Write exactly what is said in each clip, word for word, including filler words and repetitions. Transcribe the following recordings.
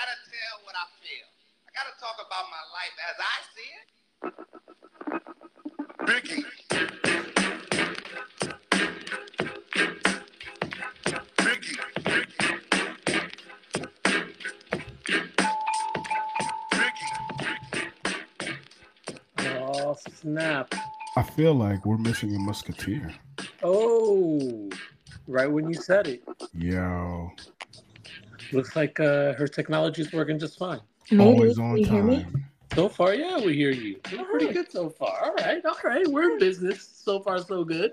gotta tell what I feel. I gotta talk about my life as I see it. Biggie. Biggie. Biggie. Oh, snap. I feel like we're missing a musketeer. Oh, right when you said it. Yo. Looks like uh, her technology is working just fine. Maybe. Always Can on you hear me? time. So far, yeah, we hear you. We're All pretty right. good so far. All right, all right. We're in business. So far, so good.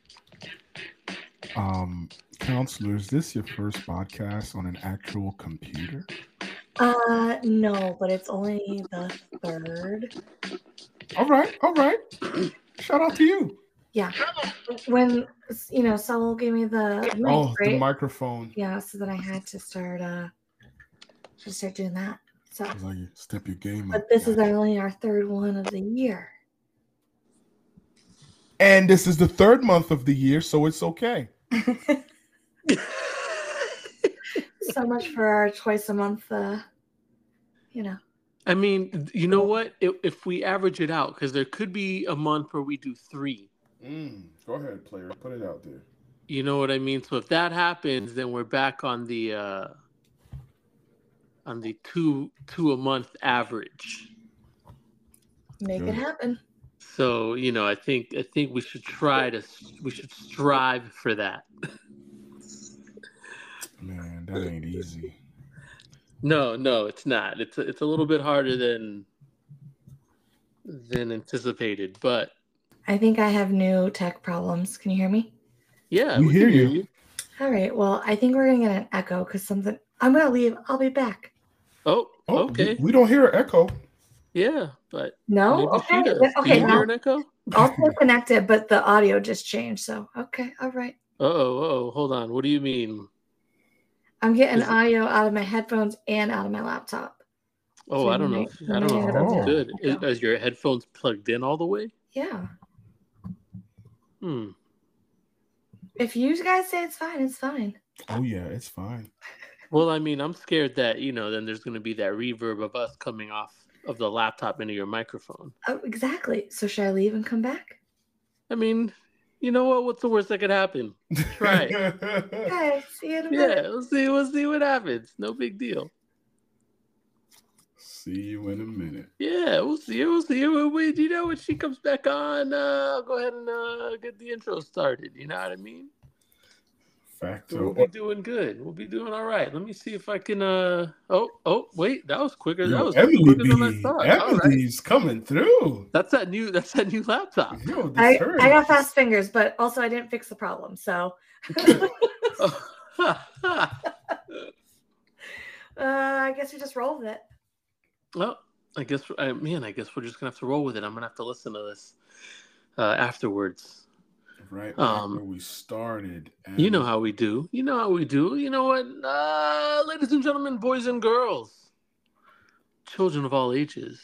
Um, counselor, is this your first podcast on an actual computer? Uh, no, but it's only the third. All right, all right. Shout out to you. Yeah. When, you know, Saul gave me the mic, Oh, right? the microphone. Yeah, so then I had to start, uh, to start doing that. So, I was like, step your game up. but this is guys. our, only our third one of the year. And this is the third month of the year, so it's okay. So much for our twice a month, uh, you know. I mean, you know what? If, if we average it out, because there could be a month where we do three. Mm, go ahead, player. Put it out there. You know what I mean? So if that happens, then we're back on the uh, on the two two a month average. Make Good. it happen. So you know, I think I think we should try to we should strive for that. Man, that ain't easy. No, no, it's not. It's a, it's a little bit harder than than anticipated, but I think I have new tech problems. Can you hear me? yeah, We we hear can hear you. you. All right. Well, I think we're gonna get an echo because something. I'm gonna leave. I'll be back. Oh, Oh, okay, we, we don't hear an echo. yeah, but No. maybe Okay. she does. Okay. Do you now hear an echo? I'll still connected, but the audio just changed. So okay. All right. Uh oh, oh, hold on. What do you mean? I'm getting Is it- audio out of my headphones and out of my laptop. Oh, So I don't you know. might- If, you I don't might know end if up that's Oh. good. Is, echo. is your headphones plugged in all the way? Yeah. Hmm. If you guys say it's fine, it's fine. Oh yeah, it's fine. Well, I mean, I'm scared that you know, then there's going to be that reverb of us coming off of the laptop into your microphone. Oh, exactly. So should I leave and come back? I mean, you know what? What's the worst that could happen? Try it. Okay. See you in a minute. Yeah, we'll see. We'll see what happens. No big deal. See you in a minute. Yeah, we'll see. We'll see. We'll wait. You know, when she comes back on, uh, I'll go ahead and uh, get the intro started. You know what I mean? Facto. We'll be doing good. We'll be doing all right. Let me see if I can. Uh oh, oh, wait, that was quicker. Yo, That was Emily quicker than I B. thought. All right, Emily's coming through. that's that new. That's that new laptop. Yo, this I, hurts. I got fast fingers, but also I didn't fix the problem. So uh, I guess we just roll with it. Well, I guess, I, man, I guess we're just gonna have to roll with it. I'm gonna have to listen to this uh, afterwards. Right Um, where we started. And You know how we do. You know how we do. You know what, uh, ladies and gentlemen, boys and girls, children of all ages.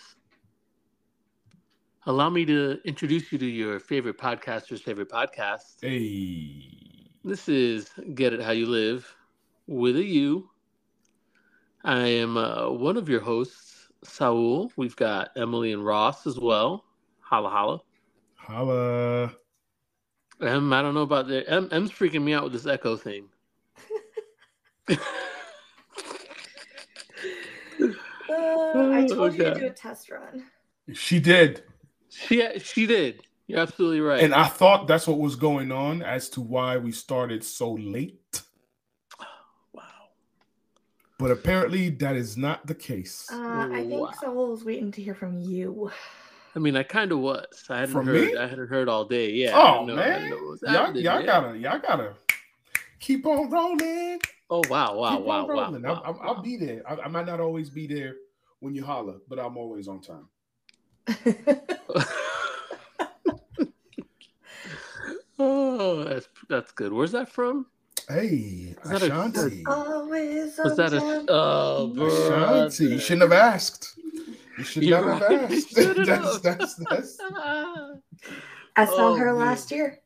Allow me to introduce you to your favorite podcaster's favorite podcast. Hey. This is Get It How You Live with a U. I am uh, one of your hosts, Saul. We've got Emily and Ross as well. Holla, holla. Holla. Em, I don't know about that. Em, Em's freaking me out with this echo thing. Uh, I told you to Okay. do a test run. She did. She she did. You're absolutely right. And I thought that's what was going on as to why we started so late. Wow. But apparently that is not the case. Uh, I think Wow. Saul was waiting to hear from you. I mean, I kind of was. I hadn't From heard. me? I hadn't heard all day. Yeah. I oh didn't know- I didn't man. know what was Y'all, happening, y'all yeah. gotta y'all gotta keep on rolling. Oh wow! Wow! keep Wow! on Wow! rolling. wow, I'll, I'll, wow. I'll be there. I, I might not always be there when you holler, but I'm always on time. Oh, that's that's good. Where's that from? Hey, Is that a- Ashanti. Always Was on that a? time. Oh, Ashanti. You brother. shouldn't have asked. You should You're never right. have You asked. should've. that's, that's, that's. I saw Oh, her man. last year.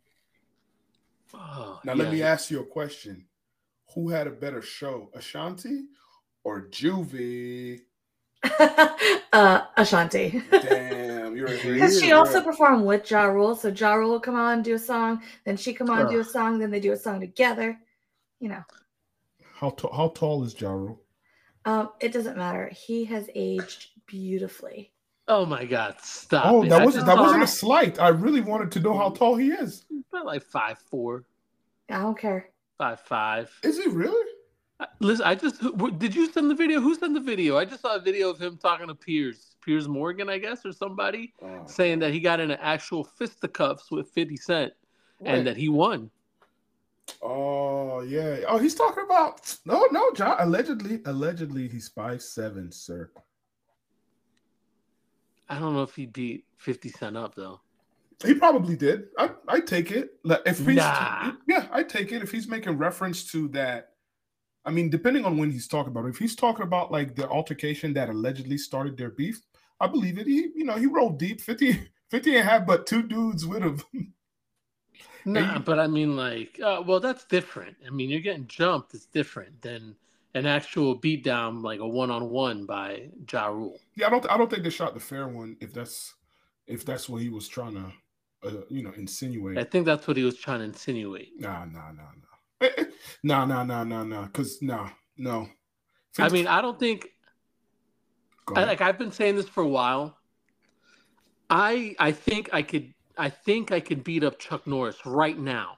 Oh, Now, let me yeah. ask you a question. Who had a better show, Ashanti or Juvie? uh, Ashanti. Damn, you're a Because she hater. also performed with Ja Rule. So Ja Rule will come on, do a song, then she come on, do a Ugh. song, then they do a song together. You know. How tall? How tall is Ja Rule? Um, it doesn't matter. He has aged beautifully. Oh my God! Stop Oh, it! that I wasn't just that saw wasn't a him slight. I really wanted to know how tall he is. about like five four, I don't care. five five. Is he really? Listen, I just who- did you send the video? Who sent the video? I just saw a video of him talking to Piers, Piers Morgan, I guess, or somebody, Oh, saying that he got in an actual fisticuffs with fifty Cent and wait. that he won. Oh yeah. Oh, he's talking about no, no. Ja, allegedly, allegedly, he's five seven, sir. I don't know if he beat fifty Cent up though. He probably did. I I take it. Like, if he's Nah. yeah, I take it if he's making reference to that. I mean, depending on when he's talking about it. If he's talking about like the altercation that allegedly started their beef, I believe it. He, you know, he rolled deep. fifty, fifty and a half, but two dudes with him. Nah, you- but I mean, like, uh, well, that's different. I mean, you're getting jumped. It's different than an actual beatdown, like a one-on-one by Ja Rule. Yeah, I don't. I don't think they shot the fair one. If that's if that's what he was trying to, uh, you know, insinuate. I think that's what he was trying to insinuate. Nah, nah, nah, nah. Eh, eh, Nah, nah, nah, nah, nah. Because nah, no. I mean, I don't think. Go I, ahead. like I've been saying this for a while. I I think I could I think I could beat up Chuck Norris right now.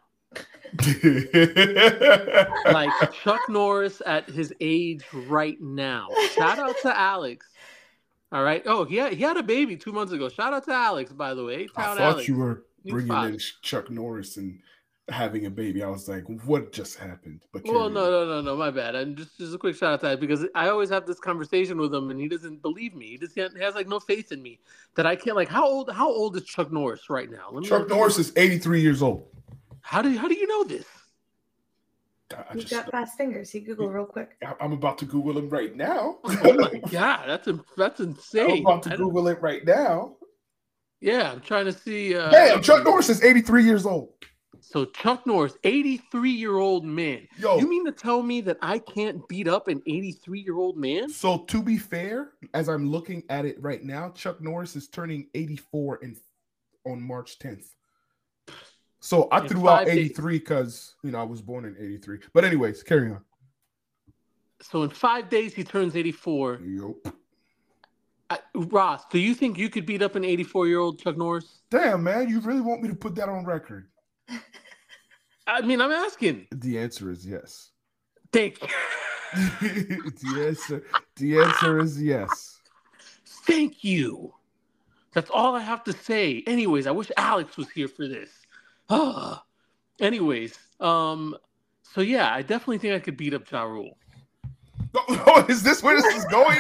Like Chuck Norris at his age right now. Shout out to Alex. All right. Oh, he had, he had a baby two months ago. Shout out to Alex, by the way. I Town thought Alex. you were He's bringing fine. in Chuck Norris and having a baby. I was like, what just happened? But Well, carry no, on. no, no, no. My bad. And just just a quick shout out to that because I always have this conversation with him, and he doesn't believe me. He just he has like no faith in me that I can't. Like, how old? How old is Chuck Norris right now? Let me Chuck Norris is eighty-three years old. How do how do you know this? I I He's just, got fast fingers. He Google real quick. I- I'm about to Google him right now. Oh my god, that's a, that's I'm insane. about to I don't- Google it right now. yeah, I'm trying to see. Uh, Damn, Chuck Norris is eighty-three years old. So Chuck Norris, eighty-three-year-old man. Yo, You mean to tell me that I can't beat up an eighty-three-year-old man? so to be fair, as I'm looking at it right now, Chuck Norris is turning eighty-four in on March tenth. So I In threw out five days. eighty-three because you know I was born in eighty-three. But anyways, carry on. So in five days he turns eighty-four. Yup. I, Ross, do you think you could beat up an eighty-four-year-old Chuck Norris? Damn, man, you really want me to put that on record? I mean, I'm asking. The answer is yes. Thank you. the answer, the answer is yes. Thank you. That's all I have to say. Anyways, I wish Alex was here for this. Ah. Anyways, um, so yeah, I definitely think I could beat up Ja Rule. Oh, is this where this is going?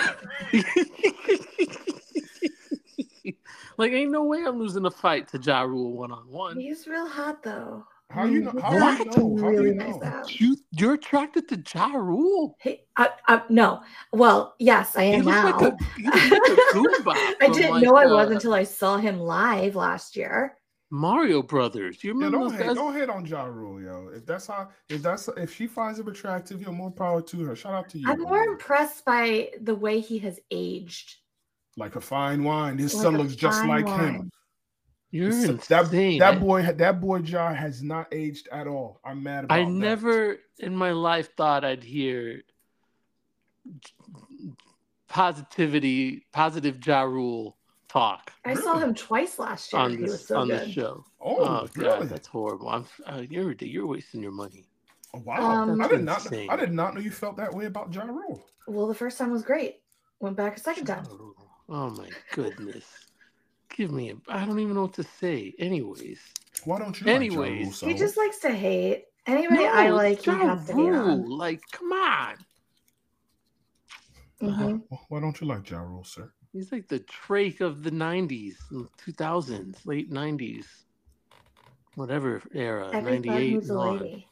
Like, ain't no way I'm losing a fight to Ja Rule one on one. He's real hot though. How you know? He's How got you know? How really you nice know? abs. You you're attracted to Ja Rule. Hey, I, I, no. Well, yes, I He am looks now. like a, he looks like a Goomba I from, didn't like, know I uh, was until I saw him live last year. Mario Brothers. You Yeah, remember don't those hate, guys? don't hate on Ja Rule, yo. If that's how, if that's if she finds him attractive, yo, more power to her. Shout out to you. I'm more man. impressed by the way he has aged. Like a fine wine. His Like son a looks just fine like wine. him. You're His son- insane. that I- that boy, that boy Ja has not aged at all. I'm mad about I that. never in my life thought I'd hear positivity, positive Ja Rule talk I saw Really? him twice last year. on He was this so on good. this show. Oh, Oh really? god, that's horrible. I'm uh, you're you're wasting your money. Oh, wow. Um, I did not. Insane. I did not know you felt that way about Ja Rule. Well, the first time was great. Went back a second Ja time. Rule. Oh my goodness. Give me a I don't even know what to say. Anyways. Why don't you? Anyways. like Ja Rule, He Saul? just likes to hate. Anybody No, I it's like, he Ja has to hate on. Rule. Like, come on. Mhm. Why don't you like Ja Rule, sir? He's like the Drake of the nineties, two thousands, late nineties, whatever era, Everybody ninety-eight who's and a on. lady.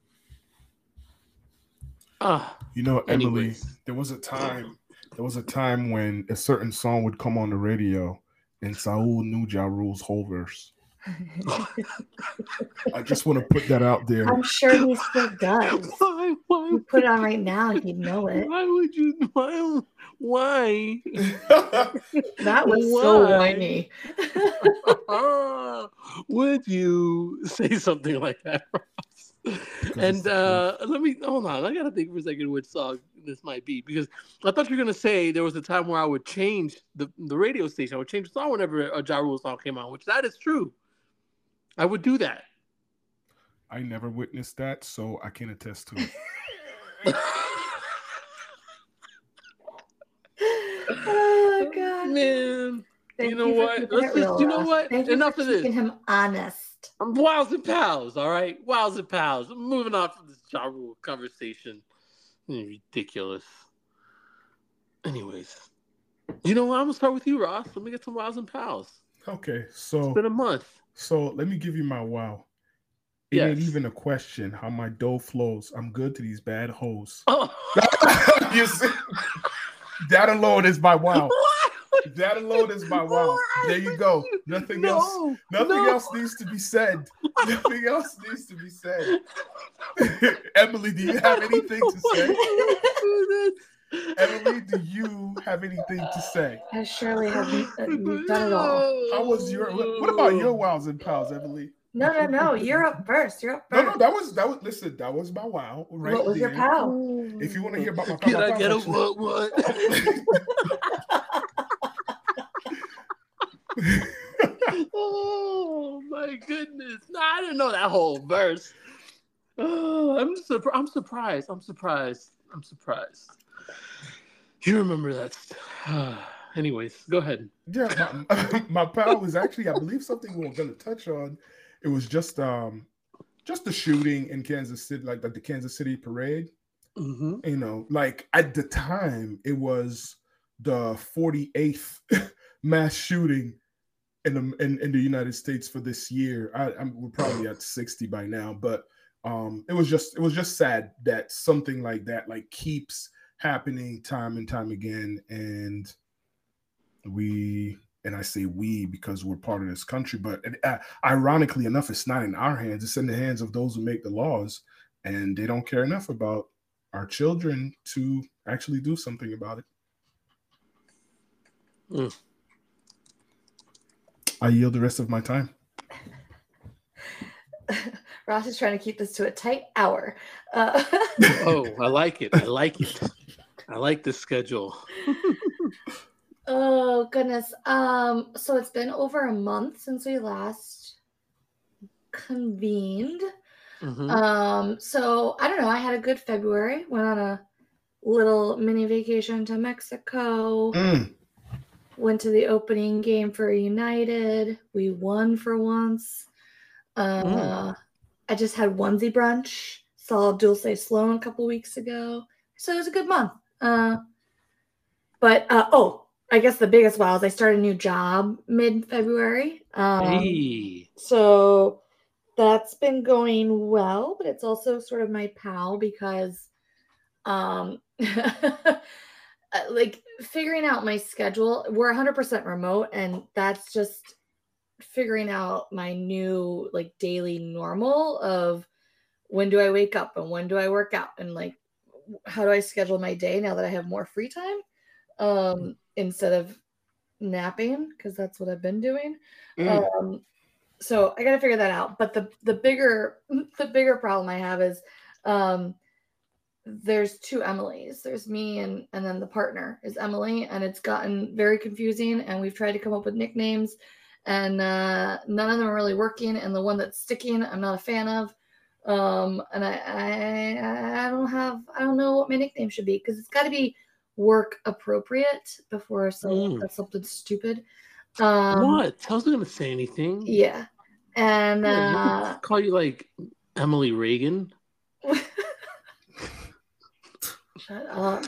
Ah, You know, Emily, Anyways. there was a time, there was a time when a certain song would come on the radio and Saul knew Ja Rule's whole verse. I just want to put that out there. I'm sure he still does. why Why? Why? You put it on right now, he'd know it. Why would you? Why? Why? That was so Why? whiny. Would you say something like that, Ross? And uh, let me hold on. I gotta think for a second which song this might be, because I thought you were gonna say there was a time where I would change the, the radio station. I would change the song whenever a Ja Rule song came on, which that is true. I would do that. I never witnessed that, so I can attest to it. Oh God, Man. Thank you know you for what? keeping Let's it just, real, you know Ross. what? Thank you Enough for of this. keeping him honest. I'm Wows and Pals, all right? Wows and Pals. I'm moving on from this Ja Rule conversation. Ridiculous. Anyways, you know what? I'm gonna start with you, Ross. Let me get some Wows and Pals. Okay, so It's been a month. So let me give you my wow. It Yes. ain't even a question how my dough flows. I'm good to these bad hoes. Oh. You see? That alone is my wow. What? That alone is my wow. Why There you would go. you- Nothing No, else. Nothing no. else needs to be said. Nothing else needs to be said. Emily, do you have anything to say? Emily, do you have anything to say? I surely have. Uh, you've done it all. How was your? What about your wows and pals, Emily? No, no, no. You're up first. You're up No, first. no, that was that was. Listen, that was my wow. Right what was there. your pal? If you want to hear about my Can pal, I my get a pals, what? What? Oh my goodness! No, I didn't know that whole verse. Oh, I'm surprised. I'm surprised. I'm surprised. I'm surprised. You remember that? St- Anyways, go ahead. Yeah, my, my pal was actually, I believe, something we were going to touch on. It was just um, just the shooting in Kansas City, like, like the Kansas City parade. Mm-hmm. You know, like at the time, it was the forty-eighth mass shooting in the in, in the United States for this year. I, I'm we're probably at sixty by now, but um, it was just it was just sad that something like that like keeps happening time and time again, and we and I say we because we're part of this country, but uh, ironically enough, it's not in our hands; it's in the hands of those who make the laws, and they don't care enough about our children to actually do something about it. Mm. I yield the rest of my time. Ross is trying to keep this to a tight hour. Uh, Oh, I like it. I like it. I like this schedule. oh goodness. Um, so it's been over a month since we last convened. Mm-hmm. Um, so I don't know. I had a good February. Went on a little mini vacation to Mexico. Mm. Went to the opening game for United. We won for once. Uh, Mm. I just had onesie brunch. Saw Dulce Sloan a couple weeks ago. So it was a good month. Uh, but uh, oh, I guess the biggest wow is I started a new job mid-February. Um, Hey. So that's been going well, but it's also sort of my pal because um like figuring out my schedule. We're one hundred percent remote, and that's just figuring out my new like daily normal of when do I wake up and when do I work out, and like how do I schedule my day now that I have more free time um instead of napping, because that's what I've been doing. Mm. Um so I got to figure that out. But the the bigger the bigger problem I have is um there's two Emilys. There's me and and then the partner is Emily, and it's gotten very confusing, and we've tried to come up with nicknames, and uh none of them are really working, and the one that's sticking I'm not a fan of. Um and I I, I don't have I don't know what my nickname should be, because it's got to be work appropriate before someone Mm. says something stupid. Um What? I wasn't gonna say anything. yeah. And Yeah, you uh could call you like Emily Reagan. shut up.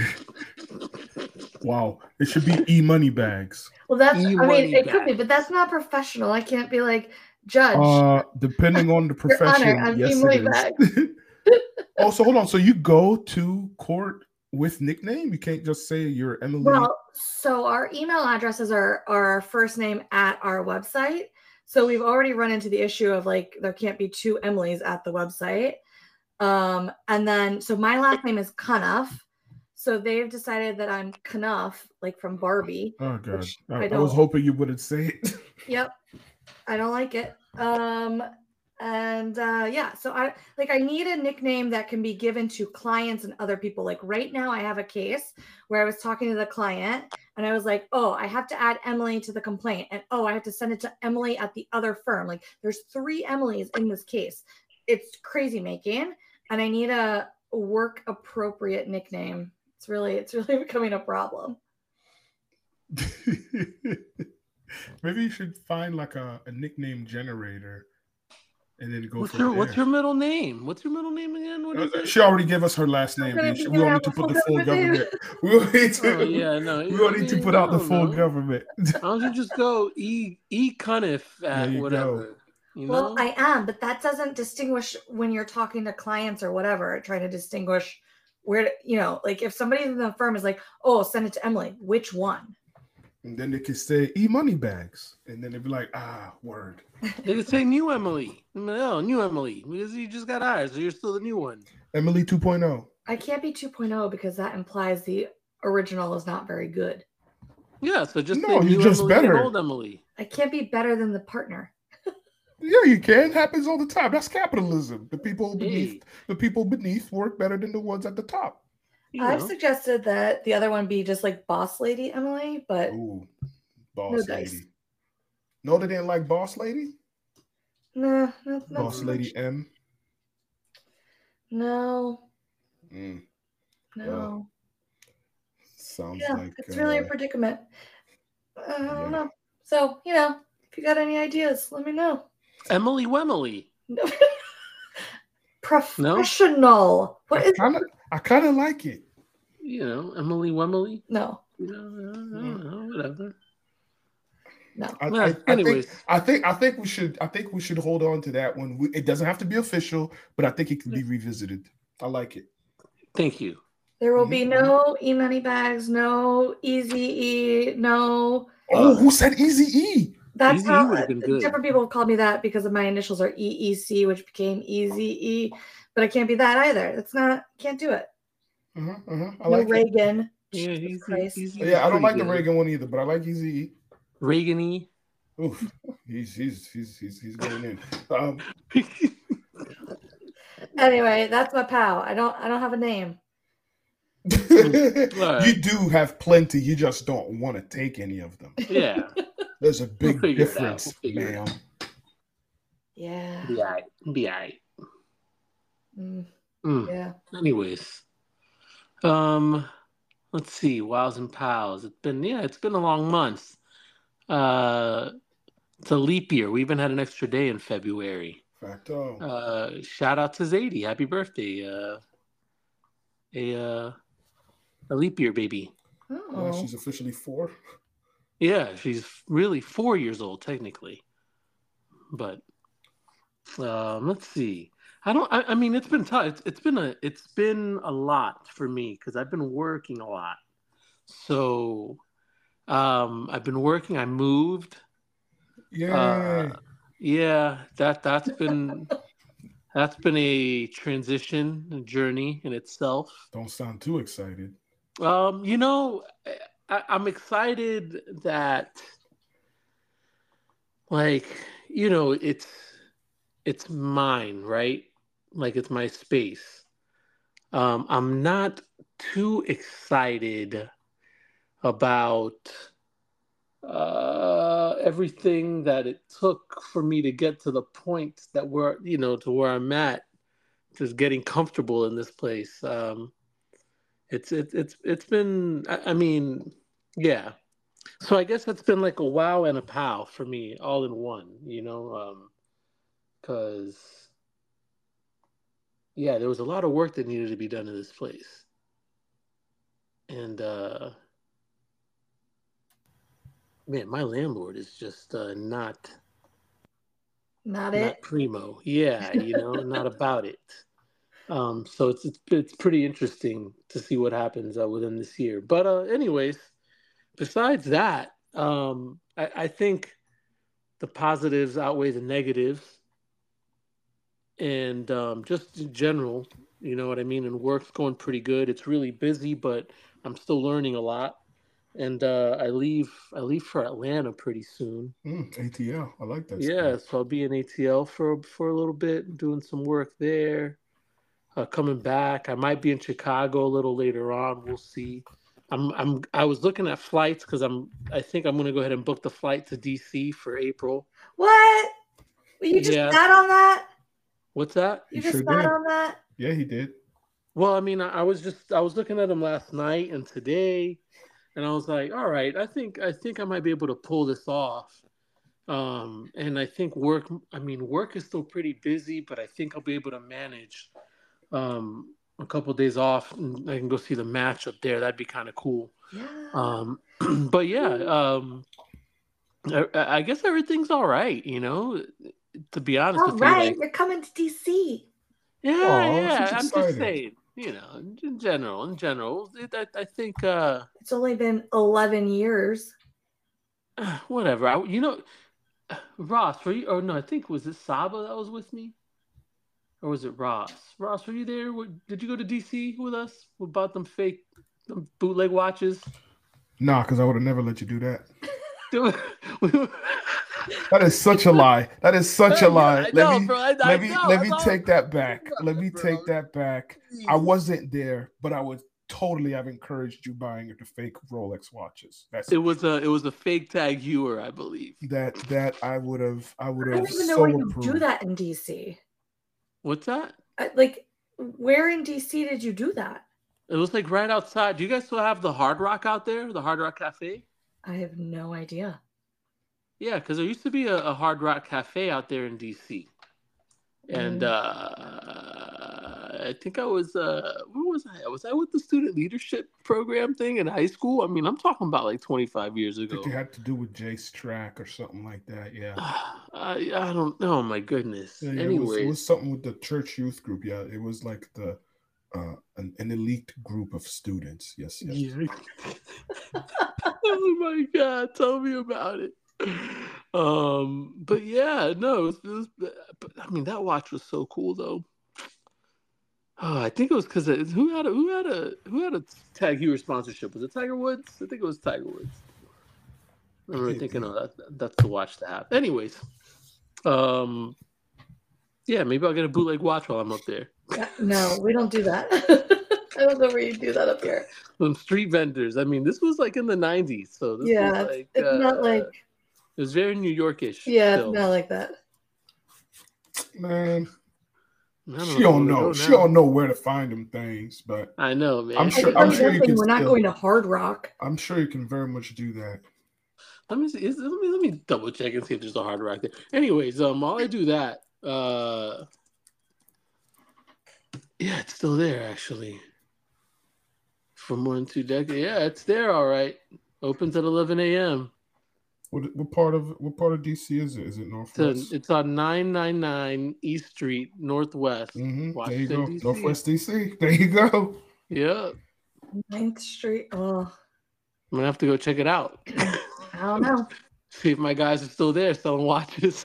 Wow, it should be e money bags. Well, that's I E-money mean it could be, bags. but that's not professional. I can't be like, Judge, Uh, depending on the Your profession, Honor, I'm yes, e-money it is. Oh, so hold on. So you go to court with nickname? You can't just say you're Emily. well, so our email addresses are our first name at our website. So we've already run into the issue of like there can't be two Emilys at the website. Um, and then so my last name is Cunuff. So they've decided that I'm Knuff, like from Barbie. Oh god, I, I, I was hoping you wouldn't say it. Yep, I don't like it. Um, and uh, yeah, so I like I need a nickname that can be given to clients and other people. Like right now, I have a case where I was talking to the client, and I was like, "Oh, I have to add Emily to the complaint, and oh, I have to send it to Emily at the other firm." Like there's three Emilys in this case. It's crazy making, and I need a work appropriate nickname. It's really, it's really becoming a problem. Maybe you should find like a, a nickname generator and then go what's from your there. What's your middle name? What's your middle name again? What is Uh, it? she already gave us her last name. gonna- bitch. you're We gonna don't have need to a put full the full government government. We don't need to. Oh yeah, no. We I don't need to mean, put out the I don't full know. government. Why don't you just go E E Cuniff There at you whatever? go. You Well, know? I am, but that doesn't distinguish when you're talking to clients or whatever, trying to distinguish where, you know, like if somebody in the firm is like, oh, send it to Emily, which one? And then they can say e money bags, and then they'd be like, ah, word. They could say new Emily. Oh, new Emily, because you just got hired, so you're still the new one. Emily two point oh. I can't be two point oh because that implies the original is not very good. Yeah, so just No, say you're new just Emily and better. old Emily. I can't be better than the partner. Yeah, you can. Happens all the time. That's capitalism. The people beneath Hey, the people beneath work better than the ones at the top. you I've know. suggested that the other one be just like Boss Lady Emily, but Ooh, boss No dice. lady. No, they didn't like boss lady. no, no, not Boss so lady much. M. No, Mm, no. sounds Yeah, like it's really a uh, predicament. I don't yeah. know. So, you know, if you got any ideas, let me know. Emily Wemily. Professional. What I is kind of, I kind of like it. You know, Emily Wemily. no, You know, I don't know, whatever. no. I, Yeah, I, I think, anyways. I think, I think we should, I think we should hold on to that one. We, it doesn't have to be official, but I think it can be revisited. I like it. Thank you. There will Mhm. be no e-money bags, no easy E, no. Oh, Uh, who said Easy E? That's Easy how would've been good. different people have called me that because of my initials are E E C, which became Easy E. But I can't be that either. That's not. Can't do it. Uh-huh, uh-huh. I No like it. Reagan. Yeah, Jesus easy, Christ. easy. Yeah, I don't pretty like the good. Reagan one either, but I like Easy E. Reagan-y. Oof, he's he's he's he's he's going in. Um, Anyway, that's my pal. I don't. I don't have a name. Alright. You do have plenty. You just don't want to take any of them. Yeah. There's a big figure it out. difference, We'll figure it ma'am. Yeah. Be alright. Be alright. Mm, Mm. yeah. Anyways, um, let's see. Wows and pals. It's been yeah, it's been a long month. Uh, it's a leap year. We even had an extra day in February. Facto. Uh, shout out to Zadie. Happy birthday. Uh, a uh, a leap year baby. Yeah, Oh. she's officially four. Yeah, she's really four years old technically. But um, let's see. I don't. I, I mean, it's been tough. It's, it's been a. It's been a lot for me because I've been working a lot. So, um, I've been working. I moved. Yay. Uh, yeah, that that's been that's been a transition a journey in itself. Don't sound too excited. Um, you know, I, I'm excited that, like, you know, it's it's mine, right? Like it's my space. Um, I'm not too excited about uh, everything that it took for me to get to the point that we're, you know, to where I'm at, just getting comfortable in this place. Um, it's it's it's it's been. I, I mean, yeah. So I guess it's been like a wow and a pow for me, all in one. You know, um, because yeah, there was a lot of work that needed to be done in this place, and uh, man, my landlord is just uh, not Not not it. primo. Yeah, you know, not about it. Um, so it's, it's it's pretty interesting to see what happens uh, within this year. But uh, anyways, besides that, um, I, I think the positives outweigh the negatives, and um, just in general, you know what I mean. And work's going pretty good. It's really busy, but I'm still learning a lot. And uh, I leave I leave for Atlanta pretty soon. Mm, A T L. I like that Yeah, spot. so I'll be in A T L for for a little bit, doing some work there. Uh, coming back, I might be in Chicago a little later on. We'll see. I'm I'm I was looking at flights because I'm I think I'm gonna go ahead and book the flight to D C for April. What? You just Yeah. sat on that? What's that? You He just sure sat did. on that? Yeah, he did. Well, I mean, I, I was just I was looking at them last night and today, and I was like, all right, I think I think I might be able to pull this off. Um, and I think work. I mean, work is still pretty busy, but I think I'll be able to manage um, a couple days off, and I can go see the match up there. That'd be kind of cool. Yeah. Um, but yeah, um, I, I guess everything's all right. You know, to be honest All with right, you, like, you're coming to D C. yeah, Aw, yeah. she's I'm just excited. saying, you know, in, in general, in general, it, I, I think, uh, It's only been eleven years. whatever. I, you know, Ross, were you? Or no, I think was it Saba that was with me, or was it Ross? Ross, were you there? Were- Did you go to D C with us? We bought them fake, them bootleg watches. Nah, because I would have never let you do that. We were- That is such a lie. That is such a lie. I Let know, me bro. I, I let me know. let That's me all I'm take that talking back. about, Let me bro. take that back. I wasn't there, but I would totally have encouraged you buying the fake Rolex watches. That's It was a it was a fake Tag Heuer, I believe. that that I would have I would I have don't even know so where you approved. do that in D C. What's that? I- Like, where in D C did you do that? It was like right outside. Do you guys still have the Hard Rock out there? The Hard Rock Cafe? I have no idea. Yeah, because there used to be a, a Hard Rock Cafe out there in D C. And Mm. uh, I think I was, uh, where was I? Was I with the student leadership program thing in high school? I mean, I'm talking about like twenty-five years I ago. think it had to do with Jace Track or something like that. Yeah. I, I don't know. Oh, my goodness. Yeah, yeah, it Anyways. was, it was something with the church youth group. Yeah, it was like the uh, an, an elite group of students. Yes, yes. Yeah. Oh my God, tell me about it. Um, but yeah, no, it was, it was, but I mean that watch was so cool though. Oh, I think it was because who had a who had a who had a Tag Heuer sponsorship? Was it Tiger Woods? I think it was Tiger Woods. I remember thinking, oh, that that's the watch to have. Anyways, um, yeah, maybe I'll get a bootleg watch while I'm up there. No, we don't do that. I don't know where you do that up here. Some street vendors. I mean, this was like in the nineties, so this Yeah, was it's, like it's uh, not like it was very New Yorkish. yeah, still. it's not like that. Man, I don't she know don't where to know. go She now. don't know where to find them things, but I know, man. I'm I sure- can I'm tell you sure one you thing, can we're not still- going to Hard Rock. I'm sure you can very much do that. Let me see. Is, let me let me double check and see if there's a Hard Rock there. Anyways, um, while I do that, uh, yeah, it's still there actually. For more than two decades, yeah, it's there. All right, opens at eleven a.m. What, what part of what part of D C is it? Is it It's, Northwest? a, it's on nine ninety-nine East Street, Northwest, Mm-hmm. There you Washington go, D C. Northwest D C. There you go. Yeah, ninth Street. Oh, I'm gonna have to go check it out. I don't know. See if my guys are still there selling watches.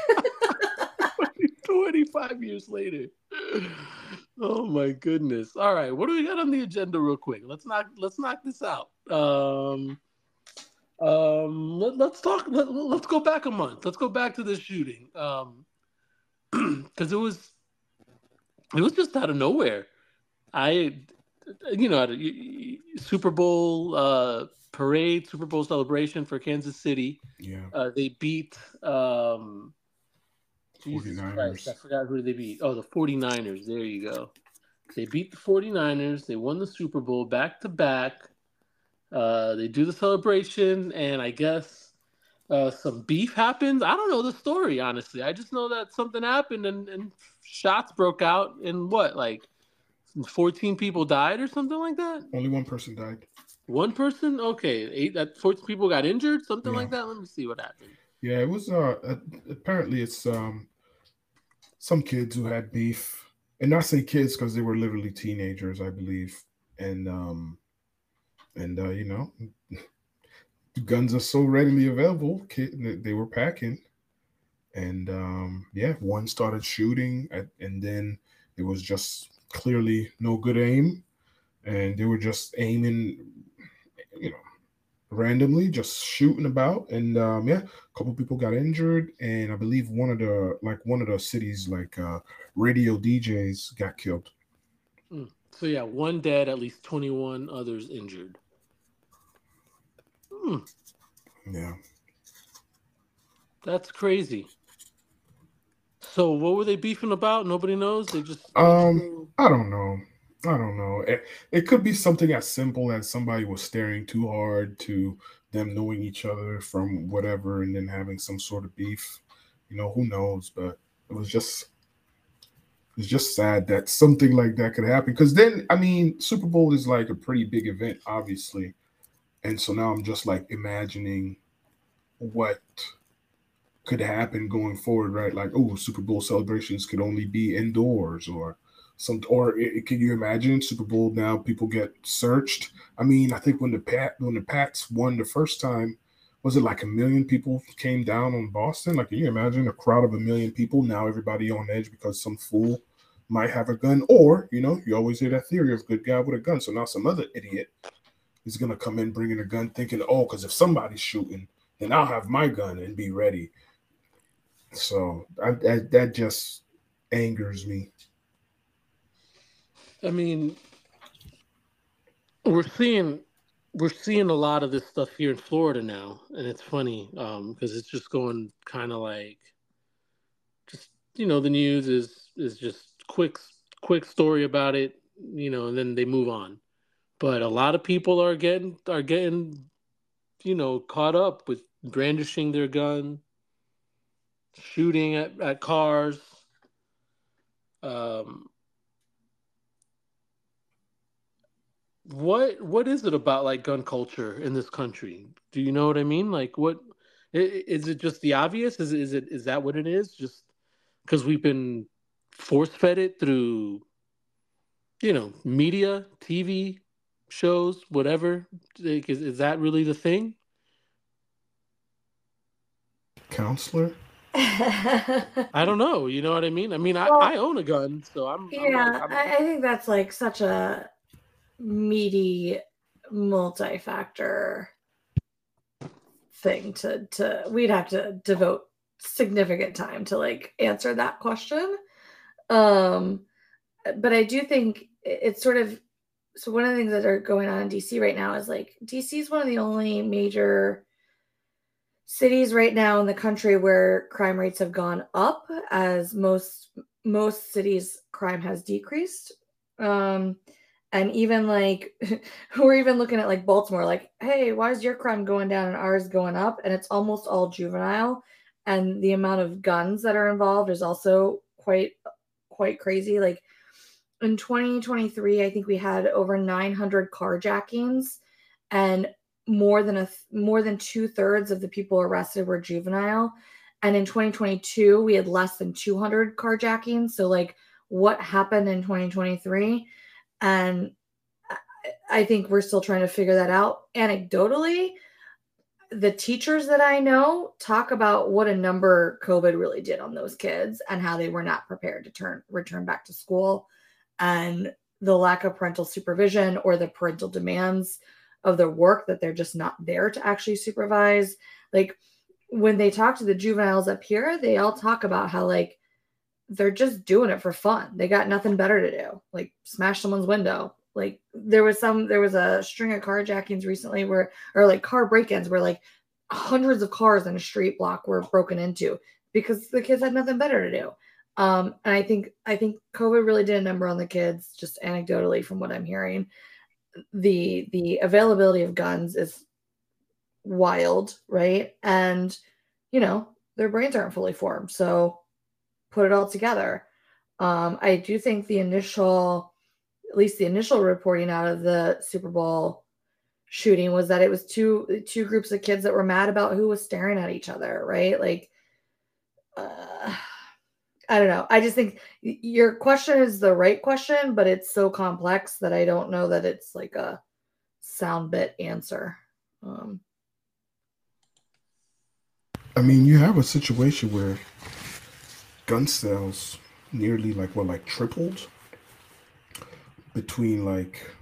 twenty-five years later. Oh my goodness. All right, what do we got on the agenda real quick? Let's knock let's knock this out. Um um let, let's talk let, let's go back a month. Let's go back to this shooting. Um cuz it was it was just out of nowhere. I you know, at a Super Bowl uh parade, Super Bowl celebration for Kansas City. Yeah. Uh, they beat um Jesus forty-niners. Christ, I forgot who they beat. Oh, the forty-niners. There you go. They beat the forty-niners. They won the Super Bowl back to back. Uh, they do the celebration, and I guess uh, some beef happens. I don't know the story, honestly. I just know that something happened, and, and shots broke out, and what, like fourteen people died or something like that? Only one person died. One person? Okay. Eight, that fourteen people got injured? Something Yeah. like that? Let me see what happened. Yeah, it was. Uh, uh, apparently, it's um, some kids who had beef, and I say kids because they were literally teenagers, I believe, and um, and uh, you know, the guns are so readily available. Kid, they were packing, And um, yeah, one started shooting, at, and then it was just clearly no good aim, and they were just aiming, you know, randomly, just shooting about. And um, yeah, a couple people got injured, and I believe one of the like one of the cities like uh, radio D Js got killed. Mm. So yeah, one dead, at least twenty-one others injured. Hmm, Yeah. that's crazy. So what were they beefing about? Nobody knows. They just each Um, were. I don't know. I don't know. It, it could be something as simple as somebody was staring too hard to them knowing each other from whatever and then having some sort of beef. You know, who knows? But it was just it's just sad that something like that could happen. Because then, I mean, Super Bowl is like a pretty big event, obviously. And so now I'm just like imagining what could happen going forward, right? Like, oh, Super Bowl celebrations could only be indoors, or some, or it, can you imagine Super Bowl now? People get searched. I mean, I think when the Pat when the Pats won the first time, was it like a million people came down on Boston? Like, can you imagine a crowd of a million people? Now everybody on edge because some fool might have a gun, or you know, you always hear that theory of good guy with a gun. So now some other idiot is gonna come in bringing a gun, thinking, oh, because if somebody's shooting, then I'll have my gun and be ready. So I, that that just angers me. I mean, we're seeing we're seeing a lot of this stuff here in Florida now, and it's funny um, because it's just going kind of like just you know the news is is just quick quick story about it, you know, and then they move on. But a lot of people are getting are getting you know caught up with brandishing their gun, shooting at, at cars. Um, what what is it about like gun culture in this country? Do you know what I mean? Like, what i- i- is it? Just the obvious? Is it is it is that what it is? Just because we've been force fed it through you know media, T V shows, whatever. Like, is is that really the thing? Counselor? I don't know. You know what I mean? I mean, I, I Well, own a gun, so I'm I'm like yeah, I'm I, I think that's like such a meaty, multi-factor thing to to we'd have to devote significant time to like answer that question. Um, but I do think it's sort of so one of the things that are going on in D C right now is like D C is one of the only major cities right now in the country where crime rates have gone up, as most most cities crime has decreased. Um, and even like we're even looking at like Baltimore, like, hey, why is your crime going down and ours going up? And it's almost all juvenile, and the amount of guns that are involved is also quite quite crazy. Like in twenty twenty-three, I think we had over nine hundred carjackings, and more than a more than two thirds of the people arrested were juvenile. And in twenty twenty-two, we had less than two hundred carjackings. So, like, what happened in twenty twenty-three? And I think we're still trying to figure that out. Anecdotally, the teachers that I know talk about what a number COVID really did on those kids and how they were not prepared to turn return back to school, and the lack of parental supervision or the parental demands of their work that they're just not there to actually supervise. Like when they talk to the juveniles up here, they all talk about how like they're just doing it for fun. They got nothing better to do, like smash someone's window. Like there was some, there was a string of carjackings recently where, or like car break-ins where like hundreds of cars in a street block were broken into because the kids had nothing better to do. Um, and I think, I think COVID really did a number on the kids, just anecdotally from what I'm hearing. The, the availability of guns is wild, right? And, you know, their brains aren't fully formed. So put it all together. Um, I do think the initial, at least the initial reporting out of the Super Bowl shooting was that it was two two groups of kids that were mad about who was staring at each other, right? Like, uh, I don't know. I just think your question is the right question, but it's so complex that I don't know that it's like a sound bit answer. Um, I mean, you have a situation where gun sales nearly like what, like tripled between like,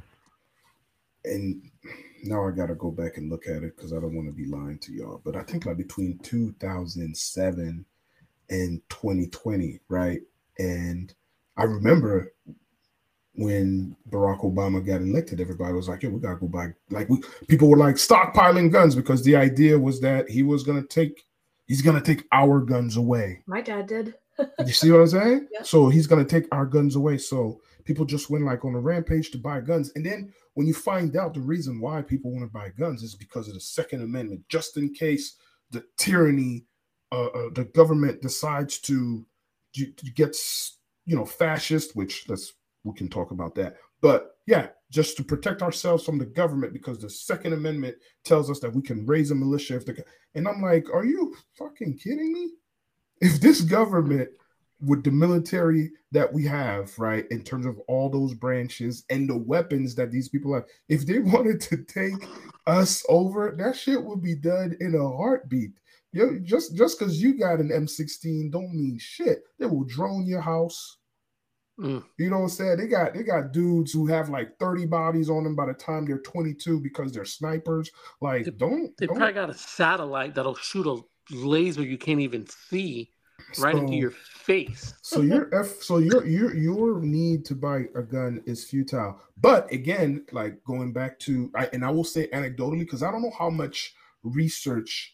and now I gotta go back and look at it because I don't want to be lying to y'all, but I think like between two thousand seven and twenty twenty, right? And I remember when Barack Obama got elected, everybody was like, "Yeah, we gotta go buy." Like, we people were like stockpiling guns because the idea was that he was gonna take, he's gonna take our guns away. My dad did. You see what I'm saying? Yep. So he's gonna take our guns away. So people just went like on a rampage to buy guns, and then when you find out the reason why people want to buy guns is because of the Second Amendment, just in case the tyranny, uh, uh, the government decides to, to get, you know, fascist, which let's we can talk about that. But yeah, just to protect ourselves from the government, because the Second Amendment tells us that we can raise a militia if the. And I'm like, are you fucking kidding me? If this government, with the military that we have, right, in terms of all those branches and the weapons that these people have, if they wanted to take us over, that shit would be done in a heartbeat. You know, just just because you got an M sixteen don't mean shit. They will drone your house. Mm. You know what I'm saying? They got they got dudes who have like thirty bodies on them by the time they're twenty-two because they're snipers. Like, they, don't they don't, probably got a satellite that'll shoot a laser you can't even see right so, into your face. so your F, so your your your need to buy a gun is futile. But again, like going back to, I, and I will say anecdotally, because I don't know how much research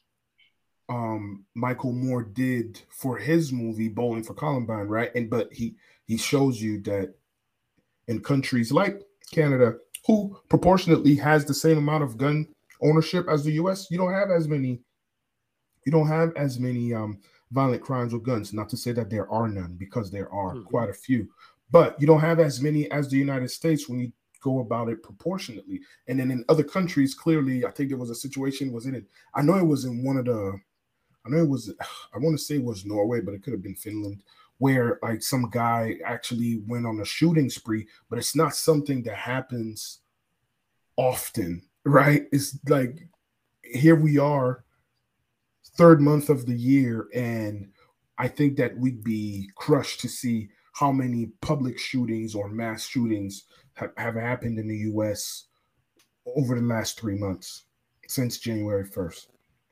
um Michael Moore did for his movie Bowling for Columbine, right? And but he he shows you that in countries like Canada, who proportionately has the same amount of gun ownership as the U S, you don't have as many you don't have as many um violent crimes with guns. Not to say that there are none, because there are mm-hmm. quite a few, but you don't have as many as the United States when you go about it proportionately. And then in other countries, clearly, I think there was a situation, was in it? I know it was in one of the, I know it was, I want to say it was Norway, but it could have been Finland, where like some guy actually went on a shooting spree, but it's not something that happens often, right? It's like, here we are, third month of the year, and I think that we'd be crushed to see how many public shootings or mass shootings have, have happened in the U S over the last three months since January first.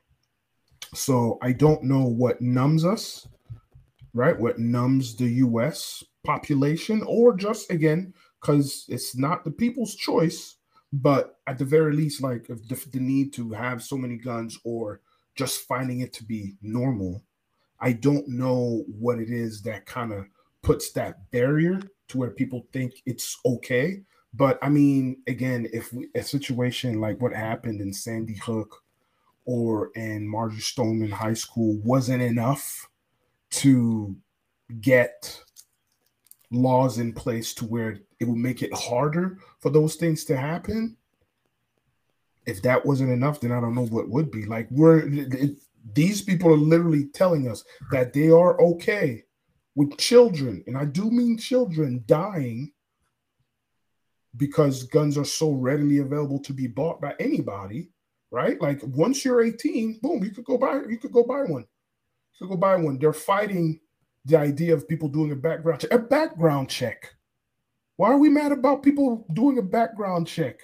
So I don't know what numbs us, right? What numbs the U S population, or just, again, because it's not the people's choice, but at the very least, like if the, the need to have so many guns, or just finding it to be normal. I don't know what it is that kind of puts that barrier to where people think it's okay. But I mean, again, if we, a situation like what happened in Sandy Hook or in Marjory Stoneman High School wasn't enough to get laws in place to where it would make it harder for those things to happen, if that wasn't enough, then I don't know what would be. Like, we're it, these people are literally telling us that they are okay with children, and I do mean children, dying because guns are so readily available to be bought by anybody, right? Like, once you're eighteen, boom, you could go buy you could go buy one. You could go buy one. They're fighting the idea of people doing a background check. A background check. Why are we mad about people doing a background check?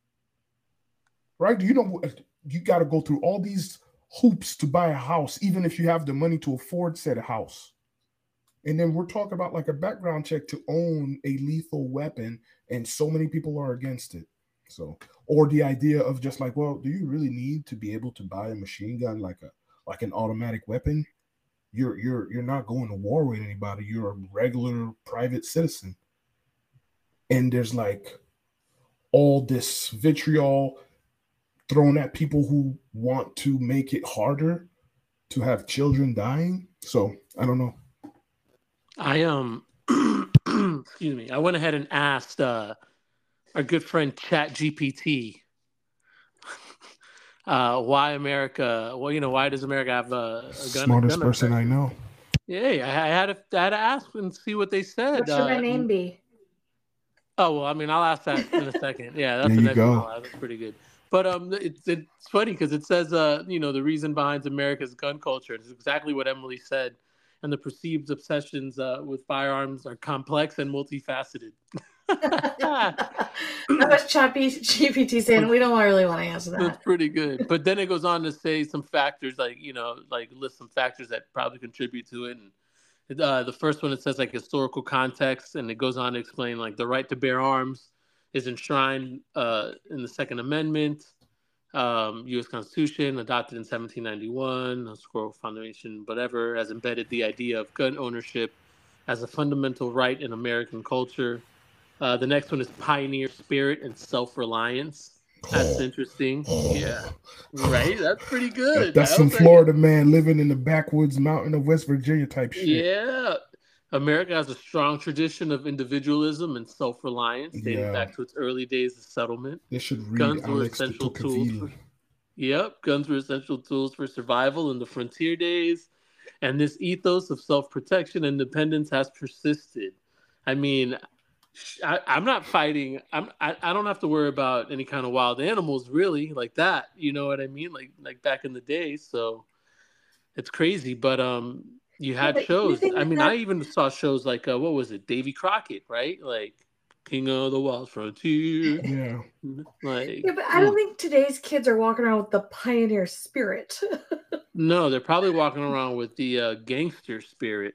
Right? Do you know you got to go through all these hoops to buy a house, even if you have the money to afford said house? And then we're talking about like a background check to own a lethal weapon, and so many people are against it. So, or the idea of just like, well, do you really need to be able to buy a machine gun, like a like an automatic weapon? You're you're you're not going to war with anybody. You're a regular private citizen. And there's like all this vitriol thrown at people who want to make it harder to have children dying. So I don't know. I um excuse me. I went ahead and asked uh, our good friend Chat G P T uh, why America. Well, you know, why does America have a, a gun? Smartest a gun person I know. Yeah, I, I had to I had to ask and see what they said. What should uh, my name be? Oh well, I mean, I'll ask that in a second. Yeah, that's there the you next go. one. That's pretty good. But um, it's it's funny because it says uh, you know, the reason behind America's gun culture is exactly what Emily said, and the perceived obsessions uh, with firearms are complex and multifaceted. That was Choppy G P T saying we don't really want to answer that. That's pretty good. But then it goes on to say some factors, like, you know, like list some factors that probably contribute to it. And uh, the first one, it says like historical context, and it goes on to explain like the right to bear arms is enshrined uh, in the Second Amendment, um, U S Constitution, adopted in seventeen ninety-one, the Squirrel Foundation, whatever, has embedded the idea of gun ownership as a fundamental right in American culture. Uh, the next one is pioneer spirit and self-reliance. That's interesting. Yeah. Right? That's pretty good. That's some Florida man living in the backwoods mountain of West Virginia type shit. Yeah. America has a strong tradition of individualism and self-reliance dating Yeah. back to its early days of settlement. They should read Guns were Alex de essential tools. Tocqueville. For, yep. Guns were essential tools for survival in the frontier days. And this ethos of self-protection and independence has persisted. I mean... I, I'm not fighting. I'm. I, I don't have to worry about any kind of wild animals, really, like that. You know what I mean? Like like back in the day. So it's crazy. But um, you had Yeah, but shows. you think I mean, that- I even saw shows like uh, what was it, Davy Crockett, right? Like King of the Wild Frontier. Yeah. Like Yeah, but I don't think today's kids are walking around with the pioneer spirit. no, they're probably walking around with the uh, gangster spirit.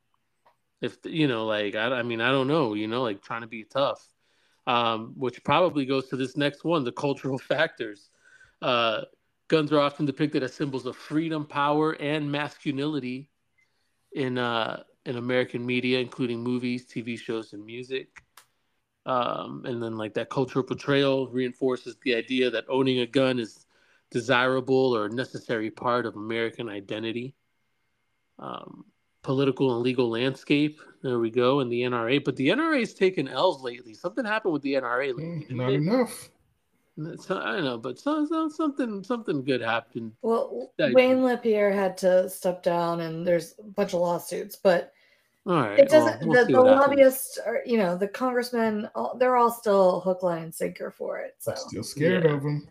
If you know, like I, I mean, I don't know, you know, like trying to be tough, um, which probably goes to this next one: the cultural factors. Uh, guns are often depicted as symbols of freedom, power, and masculinity in uh, in American media, including movies, T V shows, and music. Um, and then, like that cultural portrayal reinforces the idea that owning a gun is desirable or necessary part of American identity. Um, Political and legal landscape. There we go. And the N R A. But the N R A's taken L's lately. Something happened with the N R A lately. Mm, didn't not it? enough. It's, I don't know, but some, some, something something good happened. Well, That- Wayne LaPierre had to step down, and there's a bunch of lawsuits, but All right. it doesn't. well, we'll the see the what happens. lobbyists are, you know, the congressmen, all, they're all still hook, line, and sinker for it. So I'm still scared Yeah. of him.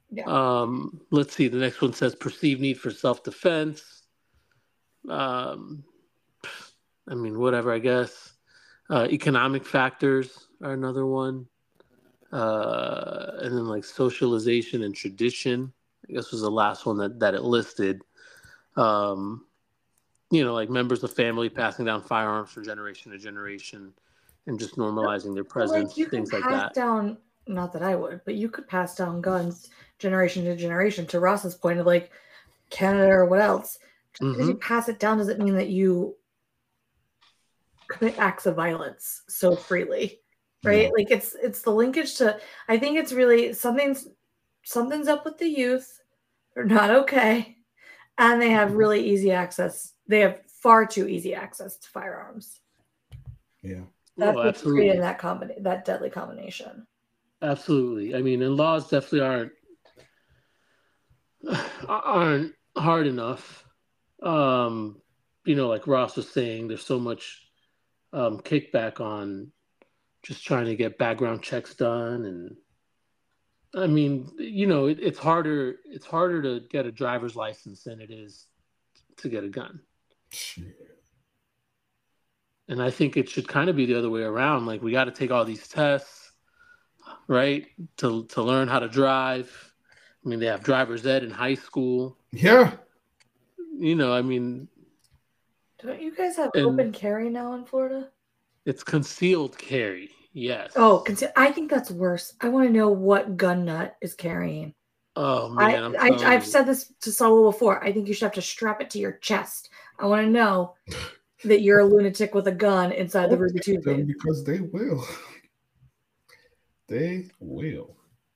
Um, let's see. The next one says perceived need for self-defense. Um, I mean, whatever, I guess. Uh, economic factors are another one. Uh, and then like socialization and tradition, I guess was the last one that, that it listed. Um, you know, like members of family passing down firearms from generation to generation and just normalizing their presence, like you things can like pass that. down. Not that I would, but you could pass down guns generation to generation. To Ross's point of like Canada or what else, just because you Mhm. pass it down doesn't mean that you commit acts of violence so freely, right? No. Like it's it's the linkage to. I think it's really something's something's up with the youth. They're not okay, and they have Mhm. really easy access. They have far too easy access to firearms. Yeah. That's Oh, what's absolutely. creating that combina- that deadly combination. Absolutely. I mean, and laws definitely aren't aren't hard enough. Um, you know, like Ross was saying, there's so much um, kickback on just trying to get background checks done, and I mean, you know, it, it's harder. It's harder to get a driver's license than it is to get a gun. Shit. And I think it should kind of be the other way around. Like we got to take all these tests, right, to to learn how to drive. I mean, they have driver's ed in high school. Yeah. You know, I mean, Don't you guys have And- open carry now in Florida? it's concealed carry. Yes. Oh, conce- I think that's worse. I want to know what gun nut is carrying. Oh I, man, I'm I telling I've you. said this to Saul before. I think you should have to strap it to your chest. I want to know that you're a lunatic with a gun inside the Don't Ruby take them Tuesday. because they will. They will.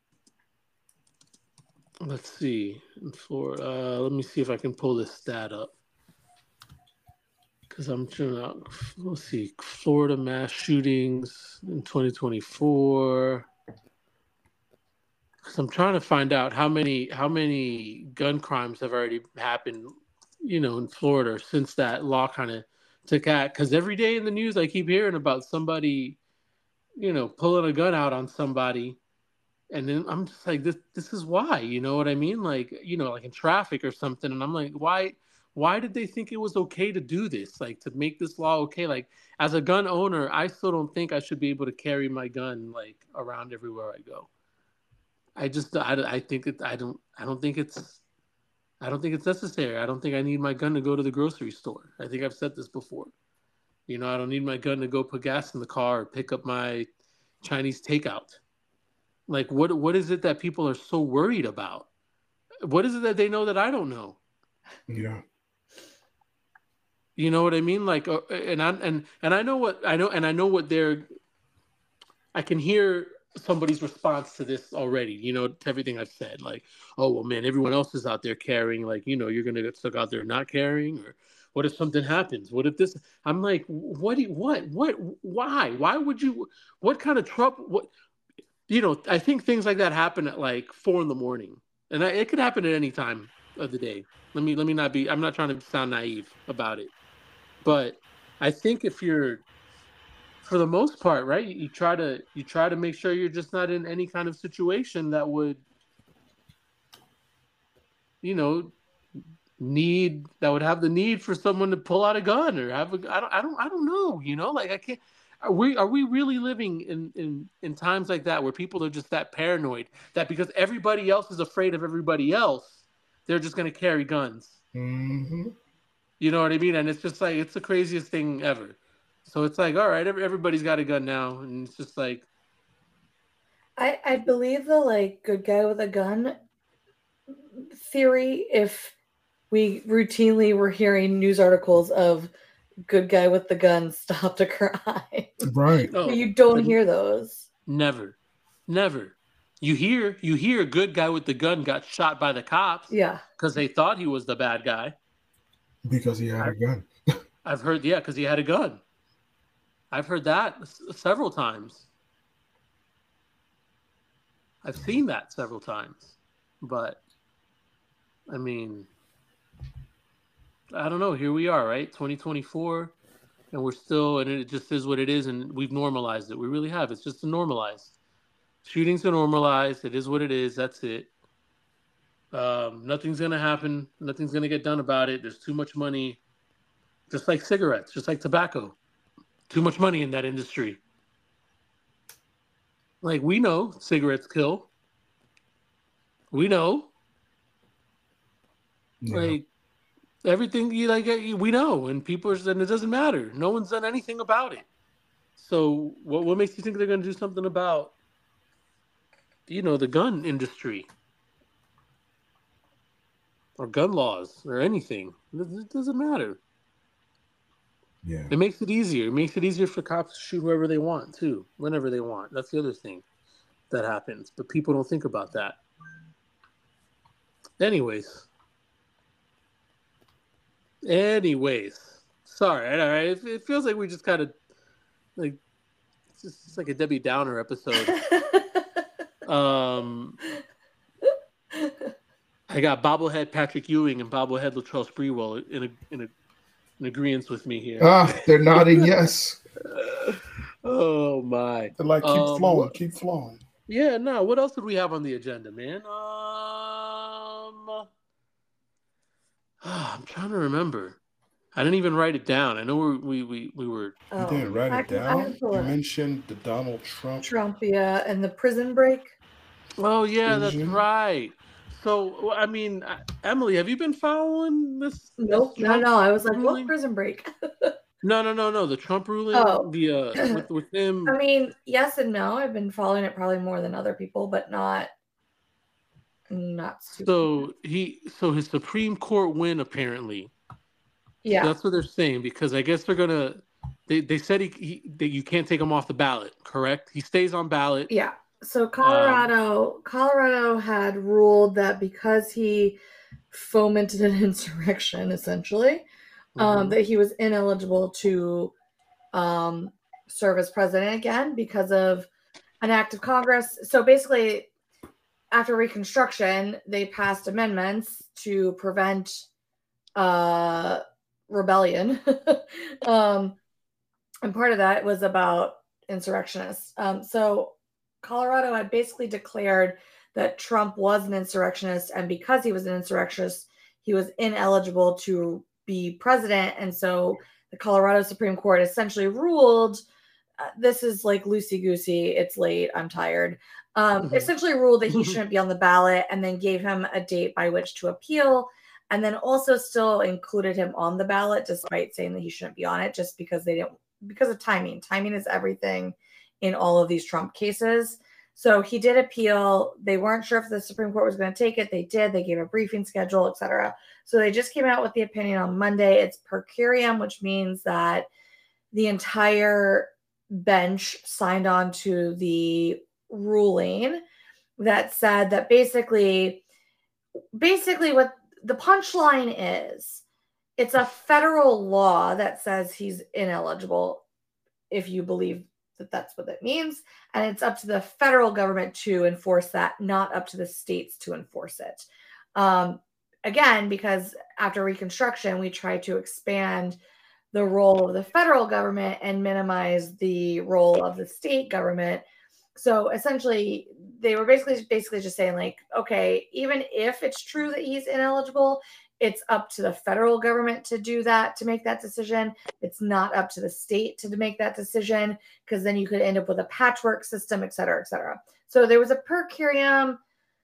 Let's see. In Florida, uh, let me see if I can pull this stat up. Because I'm trying to, let's see, Florida mass shootings in twenty twenty-four. Because I'm trying to find out how many how many gun crimes have already happened, you know, in Florida since that law kind of took act. Because every day in the news, I keep hearing about somebody, you know, pulling a gun out on somebody And then I'm just like, this this is why, you know what I mean? Like, you know, like in traffic or something. And I'm like, why why did they think it was okay to do this? Like to make this law okay? Like as a gun owner, I still don't think I should be able to carry my gun like around everywhere I go. I just I, I think it I don't I don't think it's I don't think it's necessary. I don't think I need my gun to go to the grocery store. I think I've said this before. You know, I don't need my gun to go put gas in the car or pick up my Chinese takeout. Like, what what is it that people are so worried about? What is it that they know that I don't know? Yeah. You know what I mean? Like, uh, and I and and I know what I know, and I know what they're. I can hear somebody's response to this already. You know, to everything I've said. Like, oh well, man, everyone else is out there carrying. Like, you know, you're gonna get stuck out there not carrying, or what if something happens? What if this? I'm like, what? Do you, what? What? Why? Why would you? What kind of trouble? What? You know, I think things like that happen at like four in the morning, and I, it could happen at any time of the day. Let me let me not be. I'm not trying to sound naive about it, but I think if you're, for the most part, right, you, you try to you try to make sure you're just not in any kind of situation that would, you know, need that would have the need for someone to pull out a gun or have a. I don't. I don't. I don't know. You know, like I can't. Are we are we really living in, in, in times like that where people are just that paranoid that because everybody else is afraid of everybody else, they're just going to carry guns? Mm-hmm. You know what I mean? And it's just like, it's the craziest thing ever. So it's like, all right, every, everybody's got a gun now. And it's just like. I, I believe the like good guy with a gun theory if we routinely were hearing news articles of good guy with the gun stopped a crime. Right. Oh, you don't hear those. Never. Never. You hear you hear a good guy with the gun got shot by the cops. Yeah. Because they thought he was the bad guy. Because he had I, a gun. I've heard, yeah, because he had a gun. I've heard that s- several times. I've seen that several times. But, I mean, I don't know. Here we are, right? twenty twenty-four, and we're still, and it just is what it is, and we've normalized it. We really have. It's just a normalized. Shootings are normalized. It is what it is. That's it. Um, nothing's going to happen. Nothing's going to get done about it. There's too much money. Just like cigarettes, just like tobacco. Too much money in that industry. Like, we know cigarettes kill. We know. Yeah. Like, everything you like, we know, and people are saying it doesn't matter. No one's done anything about it. So, what what makes you think they're going to do something about, you know, the gun industry or gun laws or anything? It doesn't matter. Yeah. It makes it easier. It makes it easier for cops to shoot whoever they want too, whenever they want. That's the other thing that happens, but people don't think about that. Anyways. Anyways, sorry. All right, it, it feels like we just kind of like it's just it's like a Debbie Downer episode. um, I got bobblehead Patrick Ewing and bobblehead Latrell Sprewell in a in a in agreement with me here. Ah, they're nodding yes. Oh my! They're like, keep Um, flowing, what- keep flowing. Yeah, no. What else did we have on the agenda, man? Um, I'm trying to remember. I didn't even write it down. I know we we we, we were. You Oh, didn't write I it can- I down. can pull You it. mentioned the Donald Trump. Trump, yeah, and the prison break. Oh yeah, that's Exclusion. right. So I mean, uh, Emily, have you been following this? Nope, this no, Trump no. I was like, ruling? what prison break? No, no, no, no. The Trump ruling. Oh. The uh, with with him. I mean, yes and no. I've been following it probably more than other people, but not not super. So he, so his Supreme Court win apparently. yeah. So that's what they're saying, because I guess they're gonna. They, they said he, he that you can't take him off the ballot. Correct? He stays on ballot. Yeah. So Colorado, Colorado had ruled that because he fomented an insurrection, essentially, um, Mhm. that he was ineligible to um, serve as president again because of an act of Congress. So basically, after Reconstruction, they passed amendments to prevent uh, rebellion. um, and part of that was about insurrectionists. Um, so Colorado had basically declared that Trump was an insurrectionist, and because he was an insurrectionist, he was ineligible to be president. And so the Colorado Supreme Court essentially ruled, uh, this is like loosey-goosey, it's late, I'm tired, um, mm-hmm. essentially ruled that he shouldn't be on the ballot, and then gave him a date by which to appeal, and then also still included him on the ballot, despite saying that he shouldn't be on it, just because they didn't, because of timing. Timing is everything in all of these Trump cases. So he did appeal. They weren't sure if the Supreme Court was going to take it. They did. They gave a briefing schedule, et cetera. So they just came out with the opinion on Monday. It's per curiam, which means that the entire bench signed on to the ruling that said that basically, basically what the punchline is, it's a federal law that says he's ineligible, if you believe that that's what it means. And it's up to the federal government to enforce that, not up to the states to enforce it. Um, again, because after Reconstruction, we tried to expand the role of the federal government and minimize the role of the state government. So essentially, they were basically basically just saying, like, okay, even if it's true that he's ineligible, it's up to the federal government to do that, to make that decision. It's not up to the state to make that decision, because then you could end up with a patchwork system, et cetera, et cetera. So there was a per curiam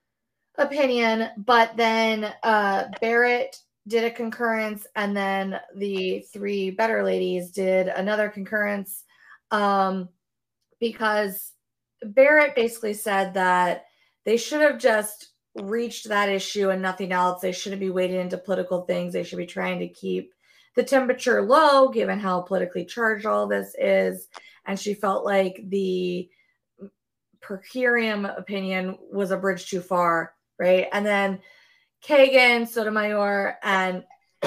opinion, but then uh, Barrett did a concurrence, and then the three better ladies did another concurrence, um, because Barrett basically said that they should have just reached that issue and nothing else. They shouldn't be wading into political things. They should be trying to keep the temperature low, given how politically charged all this is. And she felt like the per curiam opinion was a bridge too far, right? And then Kagan, Sotomayor, and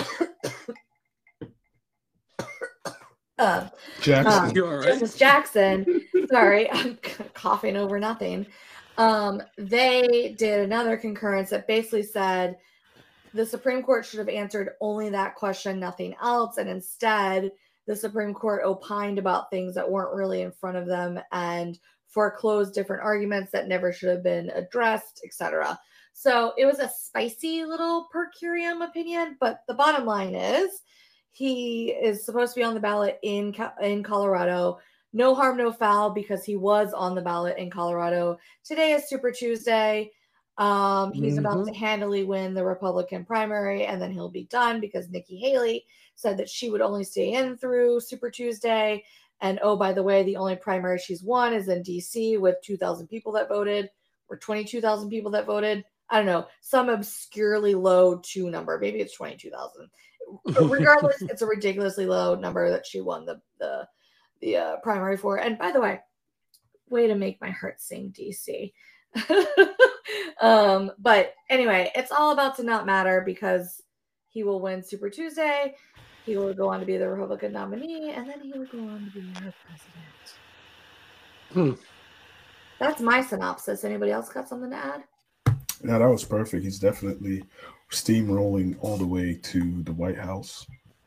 uh, Jackson. Um, right? Justice Jackson, sorry, I'm coughing over nothing. Um, they did another concurrence that basically said the Supreme Court should have answered only that question, nothing else. And instead, the Supreme Court opined about things that weren't really in front of them and foreclosed different arguments that never should have been addressed, et cetera. So it was a spicy little per curiam opinion, but the bottom line is he is supposed to be on the ballot in, in Colorado. No harm, no foul, because he was on the ballot in Colorado. Today is Super Tuesday. Um, he's mm-hmm. about to handily win the Republican primary, and then he'll be done because Nikki Haley said that she would only stay in through Super Tuesday. And oh, by the way, the only primary she's won is in D C with two thousand people that voted, or twenty-two thousand people that voted. I don't know, some obscurely low two number. Maybe it's twenty-two thousand. Regardless, it's a ridiculously low number that she won the the the uh, primary for. And by the way, way to make my heart sing, D C. um, but anyway, it's all about to not matter because he will win Super Tuesday. He will go on to be the Republican nominee, and then he will go on to be our president. Hmm. That's my synopsis. Anybody else got something to add? No, that was perfect. He's definitely steamrolling all the way to the White House.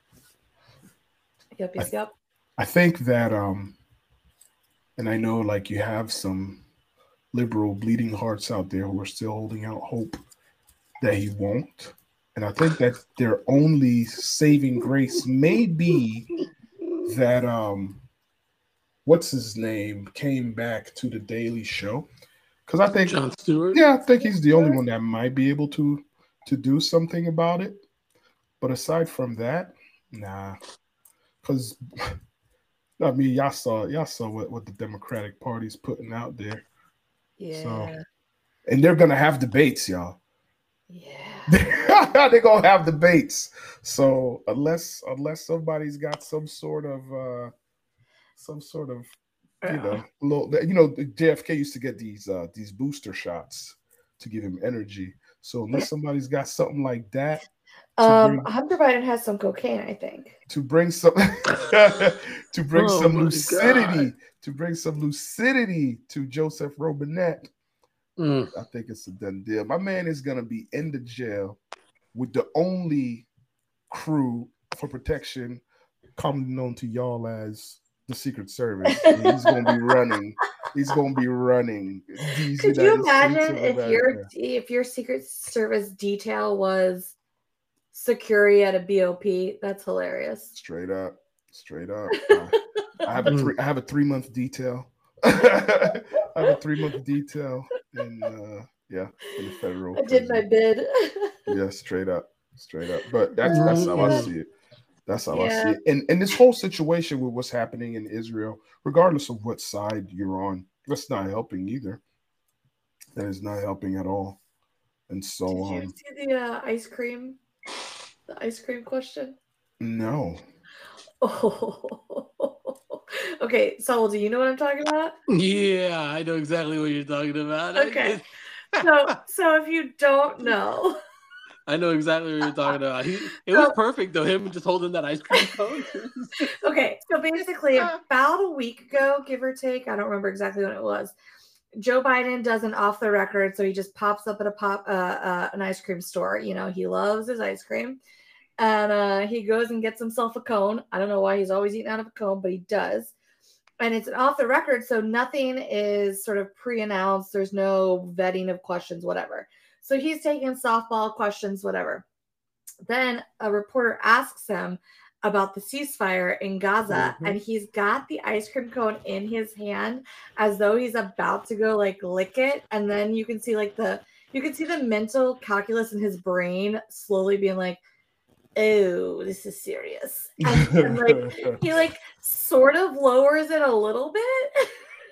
Yep, yep, I, yep. I think that, um, and I know like you have some liberal bleeding hearts out there who are still holding out hope that he won't. And I think that their only saving grace may be that, um, what's his name, came back to the Daily Show. Because I think Jon Stewart. Yeah, I think he's the only one that might be able to to do something about it. But aside from that, nah. Because I mean, y'all saw y'all saw what, what the Democratic Party's putting out there. Yeah. So, and they're gonna have debates, y'all. Yeah. They're gonna have debates. So unless unless somebody's got some sort of uh some sort of You know, little, you know, J F K used to get these uh, these booster shots to give him energy. So unless somebody's got something like that, um, bring, Hunter Biden has some cocaine, I think, to bring some to bring oh some lucidity, God. to bring some lucidity to Joseph Robinette. Mm. I think it's a done deal. My man is gonna be in the jail with the only crew for protection commonly known to y'all as the Secret Service. He's going to be running He's gonna be running. These Could United you imagine States of if your America. if your Secret Service detail was security at a B O P? That's hilarious. Straight up, straight up. Uh, I have a Mm. three. I have a three month detail. I have a three month detail in uh, yeah in the federal. I did my prison. bid. Yeah, straight up, straight up. But that's that's how I Mm. see it. That's how I Yeah. see it. And and this whole situation with what's happening in Israel, regardless of what side you're on, that's not helping either. That is not helping at all. And so Did you um, see the uh, ice cream? The ice cream question? no. Oh. Okay, Saul, do you know what I'm talking about? Yeah, I know exactly what you're talking about. I- Okay. it's- So, so if you don't know, I know exactly what you're talking about. He, it was So- perfect though. Him just holding that ice cream cone. okay, so basically about a week ago, give or take, I don't remember exactly when it was. Joe Biden does an off the record, so he just pops up at a pop uh, uh, an ice cream store. You know, he loves his ice cream, and uh, he goes and gets himself a cone. I don't know why he's always eating out of a cone, but he does. And it's an off the record, so nothing is sort of pre-announced. There's no vetting of questions, whatever. So he's taking softball questions, whatever. Then a reporter asks him about the ceasefire in Gaza, Mhm. and he's got the ice cream cone in his hand as though he's about to go like lick it. And then you can see like the you can see the mental calculus in his brain slowly being like, oh, this is serious. And, and like he like sort of lowers it a little bit.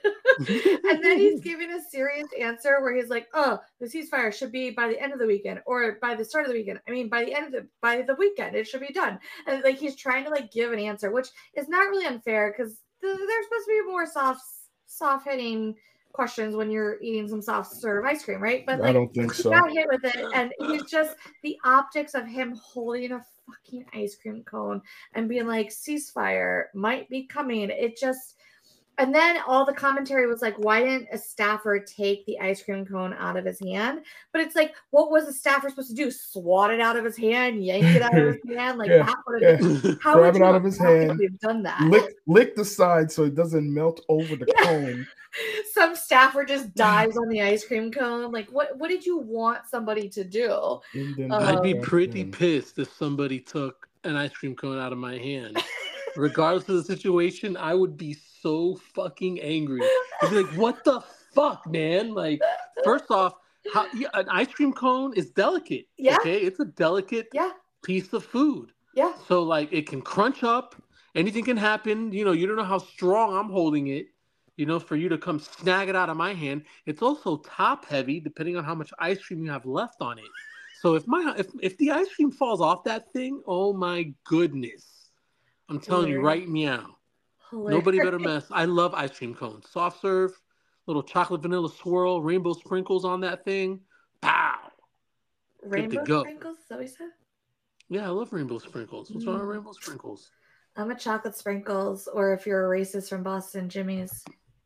And then he's giving a serious answer where he's like, oh, the ceasefire should be by the end of the weekend or by the start of the weekend. I mean, by the end of the by the weekend, it should be done. And like he's trying to like give an answer, which is not really unfair because th- there's supposed to be more soft soft hitting questions when you're eating some soft serve ice cream, right? But like I don't think he so. got hit with it, and he's just the optics of him holding a fucking ice cream cone and being like, ceasefire might be coming. It just, and then all the commentary was like, why didn't a staffer take the ice cream cone out of his hand? But it's like, what was a staffer supposed to do? Swat it out of his hand, yank it out of his hand? Like Yeah, that would yeah. have been, how Grab would it you out of his hand, have done that? Lick lick the side so it doesn't melt over the Yeah. cone. Some staffer just dives on the ice cream cone. Like, what what did you want somebody to do? And then Um, I'd be back pretty in. pissed if somebody took an ice cream cone out of my hand. Regardless of the situation, I would be so fucking angry. I'd be like, what the fuck, man? Like, first off, how, yeah, an ice cream cone is delicate. Yeah. Okay, it's a delicate Yeah, piece of food. yeah. So, like, it can crunch up. Anything can happen. You know, you don't know how strong I'm holding it. You know, for you to come snag it out of my hand. It's also top heavy, depending on how much ice cream you have left on it. So if my if if the ice cream falls off that thing, oh my goodness, I'm telling you Hilarious. right now, Hilarious. nobody better mess. I love ice cream cones, soft serve, little chocolate vanilla swirl, rainbow sprinkles on that thing. Pow! Rainbow go. sprinkles, is that what you said? Yeah, I love rainbow sprinkles. What's wrong with Mm. rainbow sprinkles? I'm a chocolate sprinkles, or if you're a racist from Boston, Jimmy's.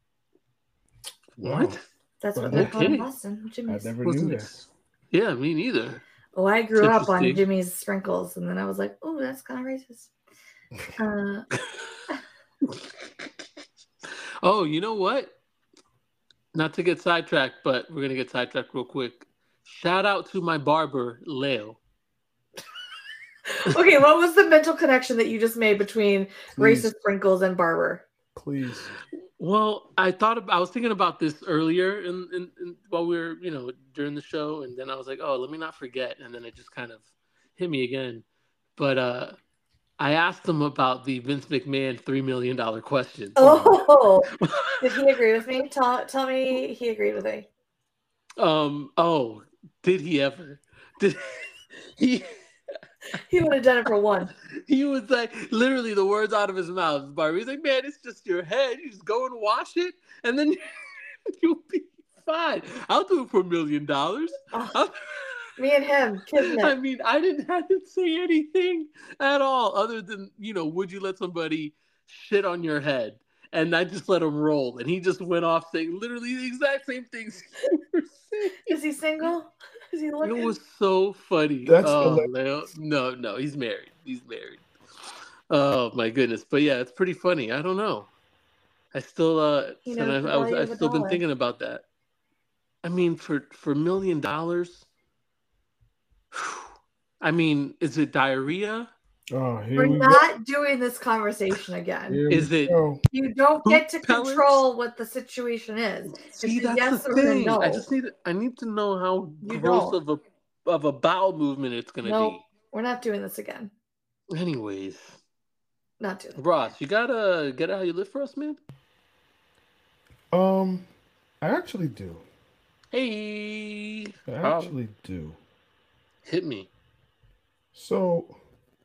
What? That's what Well, they're called in okay. Boston, I Jimmy's. never What's knew this? that. Yeah, me neither. Oh, I grew It's up on interesting. Jimmy's sprinkles, and then I was like, oh, that's kind of racist. Uh, Oh, you know what? Not to get sidetracked, but we're gonna get sidetracked real quick. Shout out to my barber, Leo. okay, what was the mental connection that you just made between Please, racist sprinkles and barber? please. Well, I thought about, I was thinking about this earlier in, in, in while we were, you know, during the show, and then I was like, oh, let me not forget, and then it just kind of hit me again. But uh, I asked him about the Vince McMahon three million dollar question. Oh, did he agree with me? Tell, tell me he agreed with me. Um. Oh, did he ever? Did he? He would have done it for one. He was like, literally, the words out of his mouth. Barbie. He's like, man, it's just your head. You just go and wash it, and then you'll be fine. I'll do it for a million dollars. Oh, me and him, I kismet. mean, I didn't have to say anything at all, other than, you know, would you let somebody shit on your head? And I just let him roll, and he just went off saying literally the exact same things you were saying. Is he single? Is he looking? It was so funny. That's oh, hilarious. Leo. No, no, he's married. He's married. Oh my goodness. But yeah, it's pretty funny. I don't know. I still, uh, He and knows the I, I was, value I've of a still been dollar. thinking about that. I mean, for for a million dollars, I mean, is it diarrhea? Oh, here We're we not doing this conversation go. again. Here Is we it go. You don't poop get to pellets? control what the situation is. See, It's a that's yes the or a thing. no. I just need, I need to know how You gross don't. of a of a bowel movement it's gonna Nope. We're not doing this again. be. Anyways, Not doing it. Ross, you gotta get out how you live for us, man. Um, I actually do. Hey, I how- actually do. hit me. So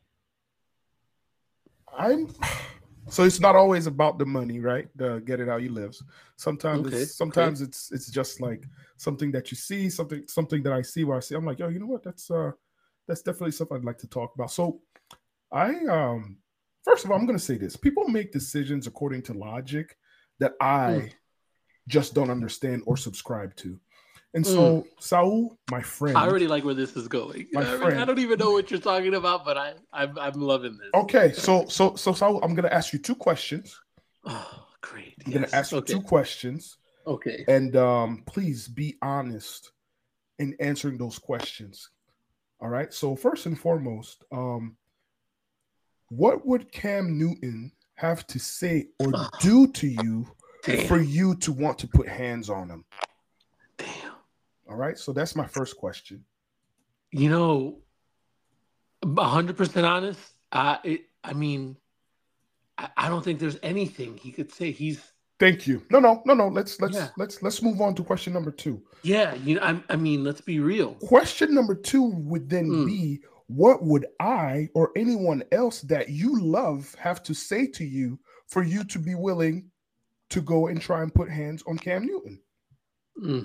I'm so it's not always about the money, right? The get it how you live. Sometimes Okay, it's sometimes it's it's just like something that you see, something something that I see where I see. I'm like, yo, you know what? That's uh that's definitely something I'd like to talk about. So I um first of all, I'm gonna say this. People make decisions according to logic that I Mm. just don't understand or subscribe to. And so Saul, my friend. I already like where this is going. My I, mean, friend. I don't even know what you're talking about, but I, I'm, I'm loving this. Okay, so so so Saul, I'm gonna ask you two questions. Oh, great. I'm yes. gonna ask you okay. two questions, Okay. and um, please be honest in answering those questions. All right. So first and foremost, um, what would Cam Newton have to say or Oh, do to you damn. for you to want to put hands on him? Damn. All right. So that's my first question. You know, one hundred percent honest, I, it, I mean, I, I don't think there's anything he could say. He's, Thank you. No, no, no, no. Let's let's Yeah. let's let's move on to question number two. yeah, you know, I, I mean, let's be real. Question number two would then Mm. be, what would I or anyone else that you love have to say to you for you to be willing to go and try and put hands on Cam Newton? Mm.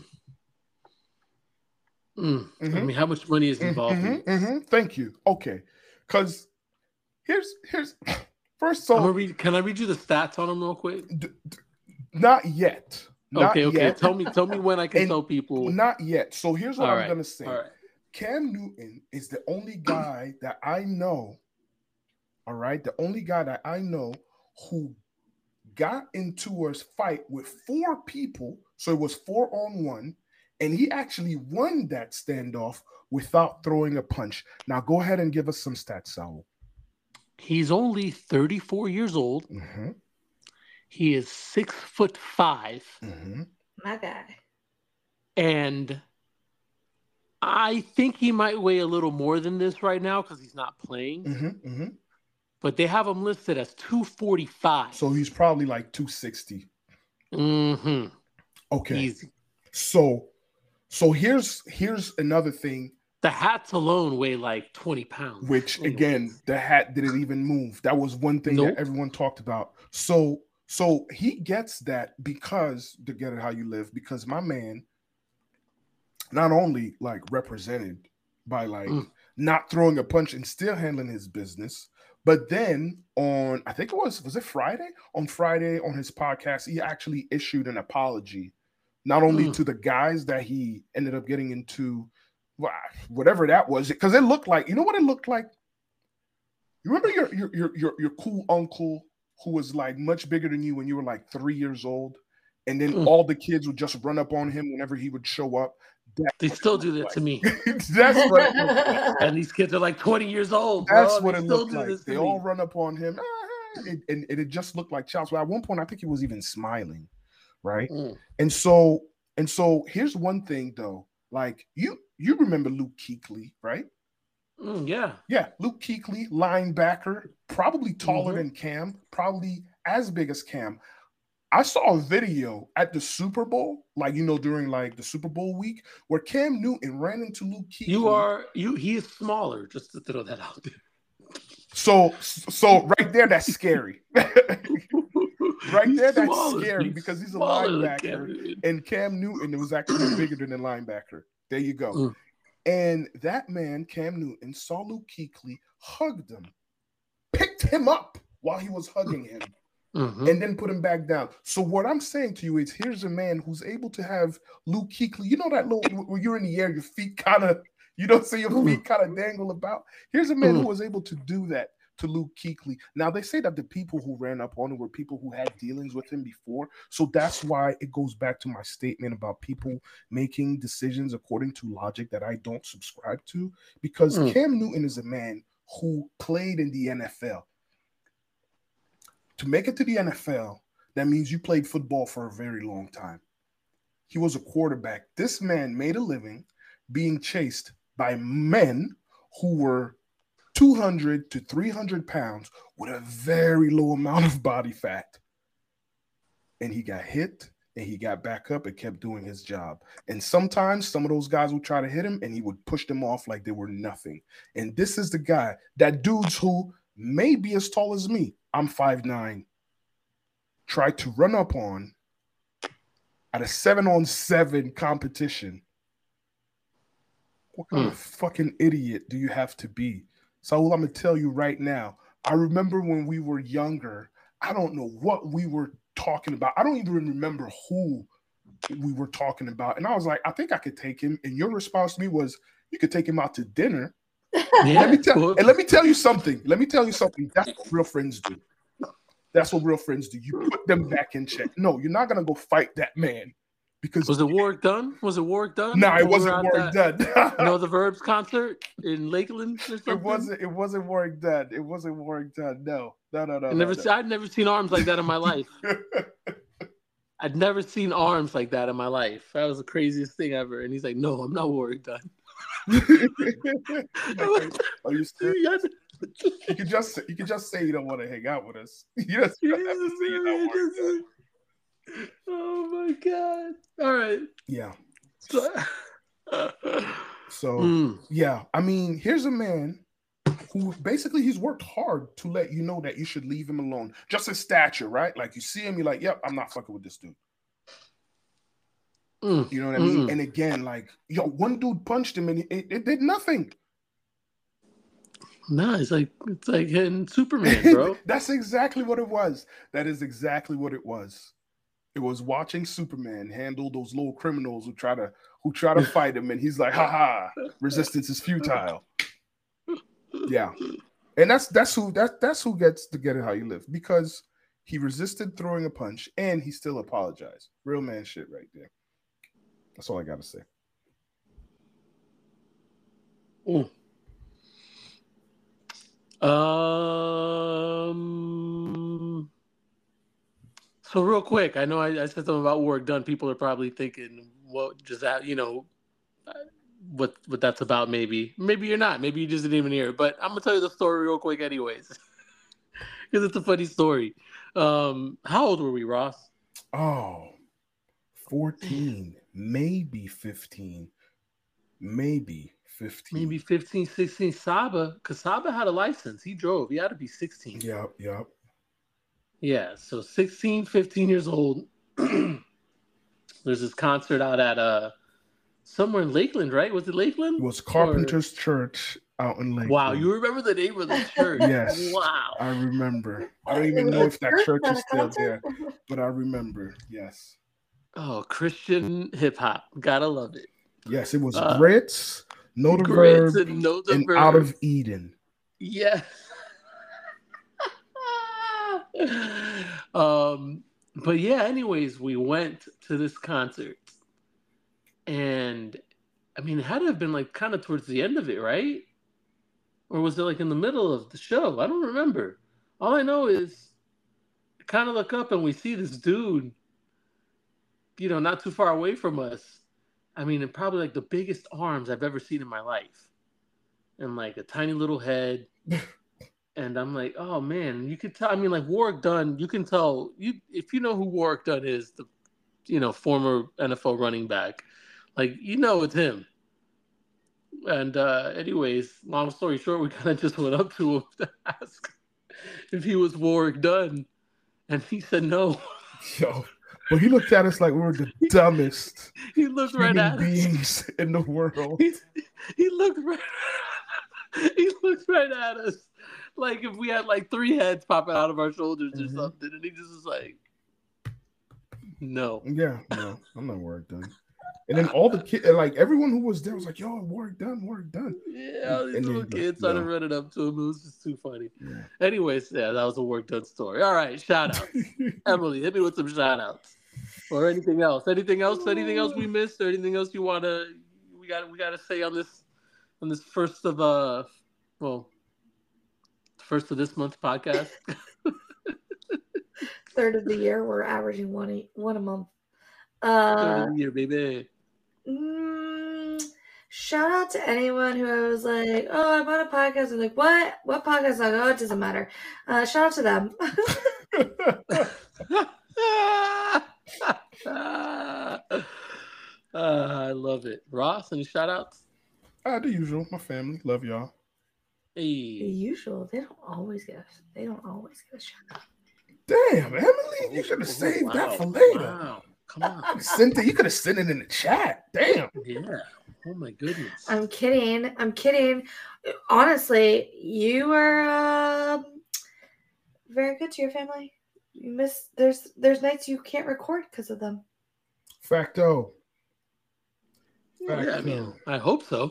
Mm. I Mhm. mean, how much money is involved in Mhm, this? mhm. Thank you. Okay, because here's here's first. So I'm gonna read, can I read you the stats on him real quick? d- d- not yet. Not okay, okay. yet. Tell me, tell me when I can And tell people. Not yet. So here's what All I'm right, gonna say. All right. Cam Newton is the only guy that I know, all right, the only guy that I know who got into a fight with four people, so it was four on one, and he actually won that standoff without throwing a punch. Now go ahead and give us some stats, Saul. He's only thirty-four years old. Mm-hmm, He is six foot five, mm-hmm. My guy. and I think he might weigh a little more than this right now because he's not playing. Mm-hmm, mm-hmm. But they have him listed as two forty-five. So he's probably like two sixty. Mm-hmm. Okay. Easy. So so here's here's another thing, The hats alone weigh like twenty pounds. which Anyways. again, the hat didn't even move. That was one thing Nope. that everyone talked about. So so he gets that because to get it how you live, because my man not only like represented by like Mm. not throwing a punch and still handling his business, but then on I think it was was it Friday? On Friday on his podcast, he actually issued an apology, not only Mm. to the guys that he ended up getting into, wha- whatever that was, because it looked like, you know what it looked like? You remember your your your your, your cool uncle who was like much bigger than you when you were like three years old, and then Mm. all the kids would just run up on him whenever he would show up. That- They still do that to me. That's what it looked like. And these kids are like twenty years old. Bro. That's what they it still looked do like. this to They me. all run up on him, ah, it, and, and it just looked like child's play. At one point, I think he was even smiling, right? Mm. And so, and so, here's one thing though. Like you, you remember Luke Kuechly, right? Mm, yeah. Yeah, Luke Kuechly, linebacker, probably taller Mhm. than Cam, probably as big as Cam. I saw a video at the Super Bowl, like you know, during like the Super Bowl week, where Cam Newton ran into Luke Kuechly. You are you. He is smaller. Just to throw that out there. So, so right there, that's scary. Right He's there, that's smaller. scary because he's a smaller than linebacker. Cam Newton. And Cam Newton was actually bigger than a linebacker. There you go. Mm. And that man, Cam Newton, saw Luke Kuechly, hugged him, picked him up while he was hugging him, Mhm. and then put him back down. So what I'm saying to you is, here's a man who's able to have Luke Kuechly. You know that little when you're in the air, your feet kind of, you don't see your feet kind of dangle about. Here's a man Mm. who was able to do that to Luke Kuechly. Now they say that the people who ran up on him were people who had dealings with him before. So that's why it goes back to my statement about people making decisions according to logic that I don't subscribe to. Because mm. Cam Newton is a man who played in the N F L. To make it to the N F L, that means you played football for a very long time. He was a quarterback. This man made a living being chased by men who were two hundred to three hundred pounds with a very low amount of body fat. And he got hit and he got back up and kept doing his job. And sometimes some of those guys would try to hit him and he would push them off like they were nothing. And this is the guy, that dudes who may be as tall as me, I'm five nine, tried to run up on at a seven on seven competition. What kind mm. of fucking idiot do you have to be? Saul, I'm going to tell you right now, I remember when we were younger, I don't know what we were talking about. I don't even remember who we were talking about. And I was like, I think I could take him. And your response to me was, you could take him out to dinner. Yeah, let me tell, cool. And let me tell you something. Let me tell you something. That's what real friends do. That's what real friends do. You put them back in check. No, you're not going to go fight that man. Because was it Warwick Dunn? Was it Warwick Dunn? No, it wasn't Warwick Dunn. You know the Verbs concert in Lakeland or something? It wasn't. It wasn't Warwick Dunn. It wasn't Warwick Dunn. No, no, no, no. I never. no, no. I'd never seen arms like that in my life. I'd never seen arms like that in my life. That was the craziest thing ever. And he's like, "No, I'm not Warwick Dunn." Are you serious? You can just you can just say you don't want to hang out with us. You just you don't have to say you're not Warwick Dunn. Oh my god! All right. Yeah. So, so mm. yeah, I mean, here's a man who basically he's worked hard to let you know that you should leave him alone. Just his stature, right? Like you see him, you're like, "Yep, I'm not fucking with this dude." Mm. You know what I mean? Mm. And again, like, yo, one dude punched him and it, it did nothing. No, it's like it's like hitting Superman, bro. That's exactly what it was. That is exactly what it was. It was watching Superman handle those little criminals who try to who try to fight him, and he's like, "Ha ha! Resistance is futile." Yeah, and that's that's who that that's who gets to get it how you live, because he resisted throwing a punch and he still apologized. Real man shit right there. That's all I gotta say. Mm. Um. So real quick, I know I, I said something about Warwick Dunn. People are probably thinking, "What just that? You know, what what that's about?" Maybe, maybe you're not. Maybe you just didn't even hear it. But I'm gonna tell you the story real quick, anyways, because it's a funny story. Um, how old were we, Ross? Oh, fourteen, maybe fifteen, maybe fifteen, maybe fifteen, sixteen. Saba, because Saba had a license. He drove. He had to be sixteen. Yep, yep. Yeah, so sixteen, fifteen years old. There's this concert out at uh somewhere in Lakeland, right? Was it Lakeland? It was Carpenter's or... Church out in Lakeland. Wow, you remember the name of the church? Yes. Wow. I remember. I don't even know if that church is still there, but I remember. Yes. Oh, Christian hip hop. Gotta love it. Yes, it was uh, Grits, No the Grits Verb, and, no the and verb. Out of Eden. Yes. um, but yeah, anyways, we went to this concert, and I mean, it had to have been like kind of towards the end of it, right? Or was it like in the middle of the show? I don't remember. All I know is I kind of look up and we see this dude, you know, not too far away from us. I mean, probably like the biggest arms I've ever seen in my life, and like a tiny little head. And I'm like, oh man, you could tell. I mean, like Warwick Dunn, you can tell. You if you know who Warwick Dunn is, the you know former N F L running back, like you know it's him. And uh, anyways, long story short, we kind of just went up to him to ask if he was Warwick Dunn, and he said no. Yo, well, he looked at us like we were the dumbest. He looked right at beings us. in the world. He, he looked right. He looked right at us. Like if we had like three heads popping out of our shoulders or mm-hmm. something, and he just was like, "No, yeah, no, I'm not Warwick Dunn." And then all the kids, like everyone who was there was like, "Yo, work done, work done." Yeah, all these And little then, kids like, started no. running up to him. It was just too funny. Yeah. Anyways, yeah, that was a work done story. All right, shout out. Emily, hit me with some shout outs. Or anything else. Anything else? Anything else we missed? Or anything else you wanna we got we gotta say on this on this first of uh well first of this month's podcast? Third of the year, we're averaging one a, one a month. Third Uh, of the year, baby. mm, shout out to anyone who I was like, oh, I'm on a podcast. I'm like, what? What podcast? I go, oh, it doesn't matter. Uh, shout out to them. uh, I love it. Ross, any shout outs? Ah, the usual. My family, love y'all. The Hey. usual. They don't always get. A, they don't always get a shout out. Damn, Emily, you should have Oh, saved wow. that for later. Wow. Come on. Sent it. You could have sent it in the chat. Damn. Yeah. Oh my goodness. I'm kidding. I'm kidding. Honestly, you are um, very good to your family. You miss. There's there's nights you can't record because of them. Facto. Yeah, I mean, Facto. I hope so.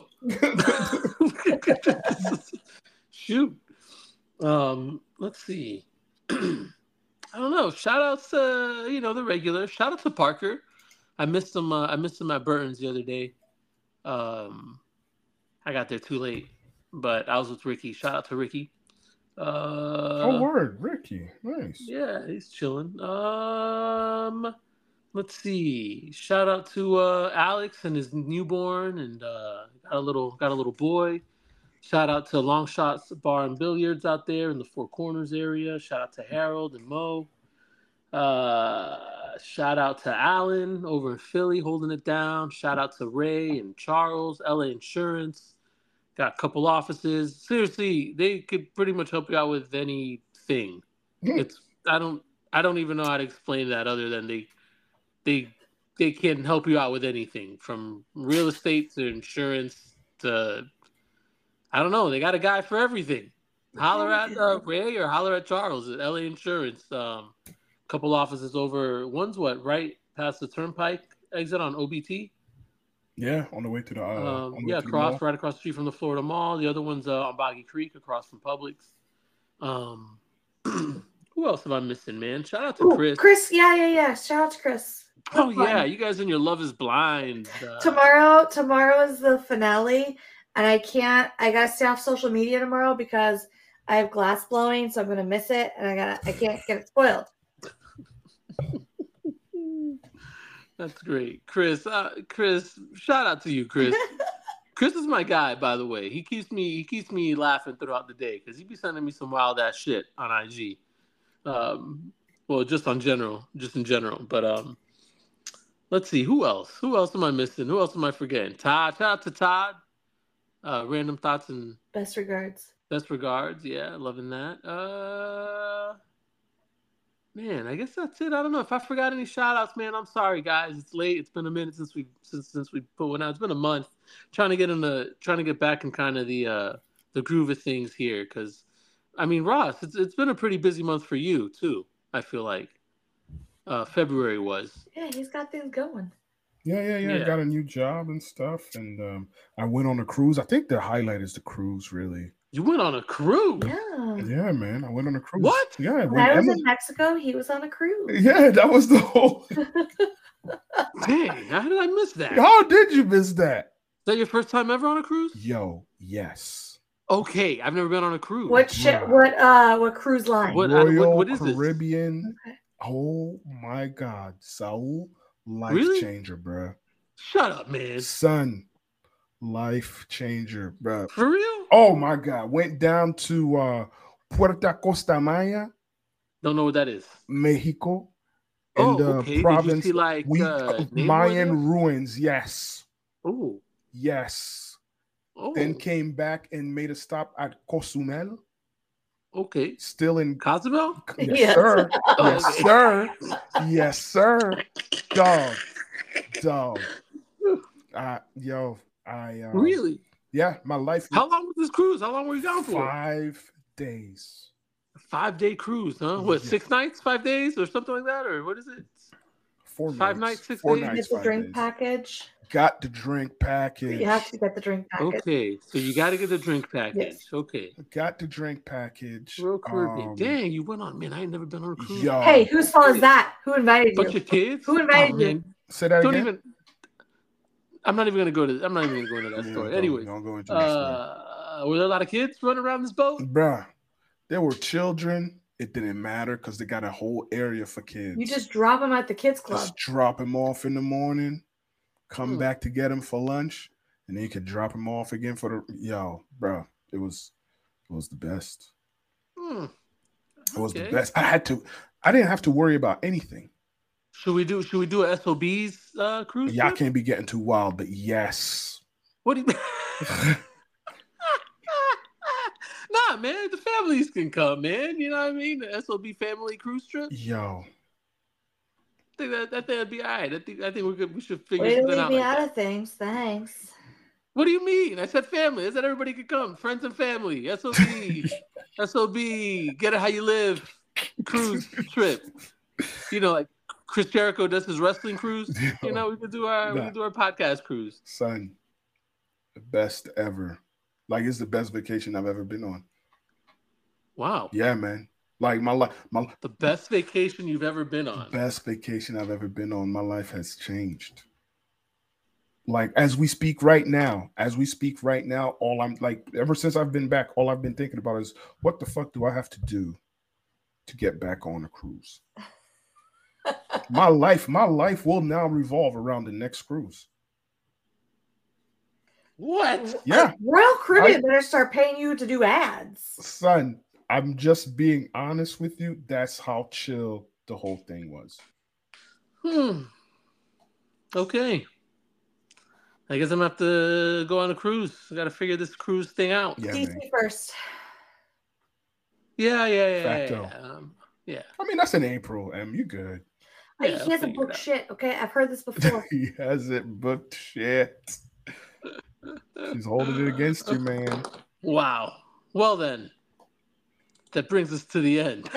Shoot. Um, let's see. I don't know. Shout outs to, you know, the regular. Shout out to Parker. I missed him. Uh, I missed him at Burton's the other day. Um, I got there too late, but I was with Ricky. Shout out to Ricky. Uh, Oh, word, Ricky. Nice. Yeah, he's chilling. Um, let's see. Shout out to uh, Alex and his newborn, and uh, got a little got a little boy. Shout out to Long Shots Bar and Billiards out there in the Four Corners area. Shout out to Harold and Mo. Uh, shout out to Alan over in Philly holding it down. Shout out to Ray and Charles, L A Insurance. Got a couple offices. Seriously, they could pretty much help you out with anything. Hmm. It's I don't I don't even know how to explain that other than they they they can help you out with anything from real estate to insurance to I don't know. They got a guy for everything. Holler at uh, Ray or holler at Charles at L A Insurance. Um, couple offices over. One's what right past the Turnpike exit on O B T. Yeah, on the way to the uh, Um, on the way yeah, to the across mall. right across the street from the Florida Mall. The other one's uh, on Boggy Creek, across from Publix. Um, who else am I missing, man? Shout out to Ooh, Chris. Chris, yeah, yeah, yeah. Shout out to Chris. Oh Fun. yeah, you guys in your Love Is Blind. Uh, Tomorrow, tomorrow is the finale, and I can't. I gotta stay off social media tomorrow because I have glass blowing, so I'm gonna miss it, and I gotta. I can't get it spoiled. That's great, Chris. Uh, Chris, shout out to you, Chris. Chris is my guy, by the way. He keeps me he keeps me laughing throughout the day because he be sending me some wild ass shit on I G. Um, well, just on general, just in general. But um, let's see, who else? Who else am I missing? Who else am I forgetting? Todd. Shout out to Todd. Uh, random thoughts and Best regards. best regards. Yeah, loving that. Uh, man, I guess that's it. I don't know if I forgot any shout outs, man. I'm sorry, guys. It's late. It's been a minute since we since since we put one out. It's been a month. Trying to get in the trying to get back in kind of the uh the groove of things here, because I mean, Ross, it's it's been a pretty busy month for you too. I feel like uh February was. Yeah, he's got things going. Yeah, yeah, yeah. I Yeah. got a new job and stuff, and um, I went on a cruise. I think the highlight is the cruise, really. You went on a cruise. Yeah. Yeah, man. I went on a cruise. What? Yeah, When when I was Emma- in Mexico, he was on a cruise. yeah, that was the whole. Dang, how did I miss that? Is How did you miss that? that your first time ever on a cruise? Yo, yes. Okay, I've never been on a cruise. What shit? Bruh. What uh? What cruise line? What- I- Royal what is this? Caribbean. Okay. Oh my God, Saul, life Really? changer, bruh. Shut up, man. Son, life changer, bruh. For real? Oh my God, went down to uh, Puerto Costa Maya, Don't know what that is. Mexico, in Oh, the okay. Did you province. see like we, uh, Mayan ruins, yes, Oh, yes. oh. Then came back and made a stop at Cozumel, Okay. still in. Cozumel? Yes, Yes. sir. Yes, Okay. sir. Yes, sir. Dog, dog. Uh, yo, I um, Really? yeah, my life. How long was this cruise? How long were you gone for? Five days. Five day cruise, huh? What, Yeah. six nights, five days, or something like that? Or what is it? Four Five nights, nights, six four days? nights, Get the five drink days. package. got the drink package. You have to get the drink package. Okay, so you got to get the drink package. Yes. Okay. Got the drink package. Royal Caribbean. Um, Dang, you went on, man. I ain't never been on a cruise. Yo, Hey, whose fault is that? Who invited you? Bunch of kids. Who invited Oh, you? man. say that Don't again. even. I'm not even gonna go to. I'm not even gonna go into that Yeah, story. don't- Anyways, don't go into that story. uh, were there a lot of kids running around this boat? Bruh, there were children. It didn't matter because they got a whole area for kids. You just drop them at the kids club. Just drop them off in the morning, come Hmm. back to get them for lunch, and then you can drop them off again for the yo, bro. It was, it was the best. Hmm. It was the Okay. best. I had to, I didn't have to worry about anything. Should we do? Should we do a S O B's uh, cruise? Y'all trip? can't be getting too wild, but yes. What do you? Nah, man. The families can come, man. You know what I mean? The S O B family cruise trip. Yo, I think that, I think that'd be all right. I think I think we could we should figure Way to something leave out. me Like out that. of things. Thanks. What do you mean? I said family. I said everybody could come. Friends and family. S O B. S O B. Get it how you live. Cruise trip. You know, like Chris Jericho does his wrestling cruise. You know, we could do our we Nah. could do our podcast cruise. son, the best ever. Like it's the best vacation I've ever been on. Wow. Yeah, man. Like my life, my The best vacation you've ever been on. best vacation I've ever been on. My life has changed. Like as we speak right now, as we speak right now, all I'm like, ever since I've been back, all I've been thinking about is what the fuck do I have to do to get back on a cruise? my life, my life will now revolve around the next cruise. What? Yeah, Royal Caribbean better start paying you to do ads. son, I'm just being honest with you. That's how chill the whole thing was. Hmm. Okay. I guess I'm gonna have to go on a cruise. I gotta figure this cruise thing out. Yeah, D man. C first. Yeah, yeah, yeah, yeah. Facto. Yeah. Um, yeah. I mean, that's in April, Em. You good. Hey, Yeah, he hasn't figure it booked out. shit. Okay, I've heard this before. He hasn't booked shit. She's holding it against you, man. Wow. Well then, that brings us to the end.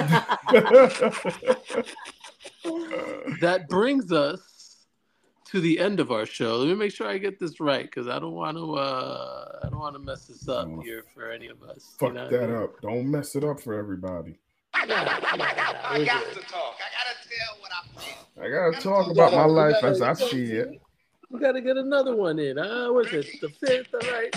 That brings us to the end of our show. Let me make sure I get this right because I don't want to. Uh, I don't want to mess this up Oh, here for any of us. Fuck you know what that I mean? up. Don't mess it up for everybody. I got, I got, I we're got good. to talk. I got to tell what I feel. I gotta talk We about gotta- my we life gotta- as I see it. We gotta get another one in. Uh, what's it? The fifth, all right.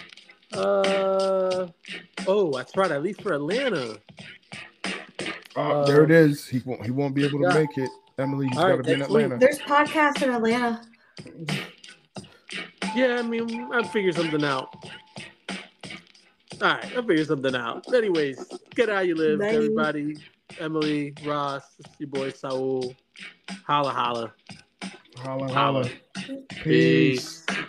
Uh oh, that's right. I leave for Atlanta. Oh, Uh, there it is. He won't. He won't be able to yeah. make it. Emily, he's All got right, to be in next week. Atlanta. There's podcasts in Atlanta. Yeah, I mean, I'll figure something out. All right, I'll figure something out. Anyways, get how you live, Bye. everybody. Emily, Ross, it's your boy Saul. Holla, holla. Holla, Holla. holla. Peace. Peace.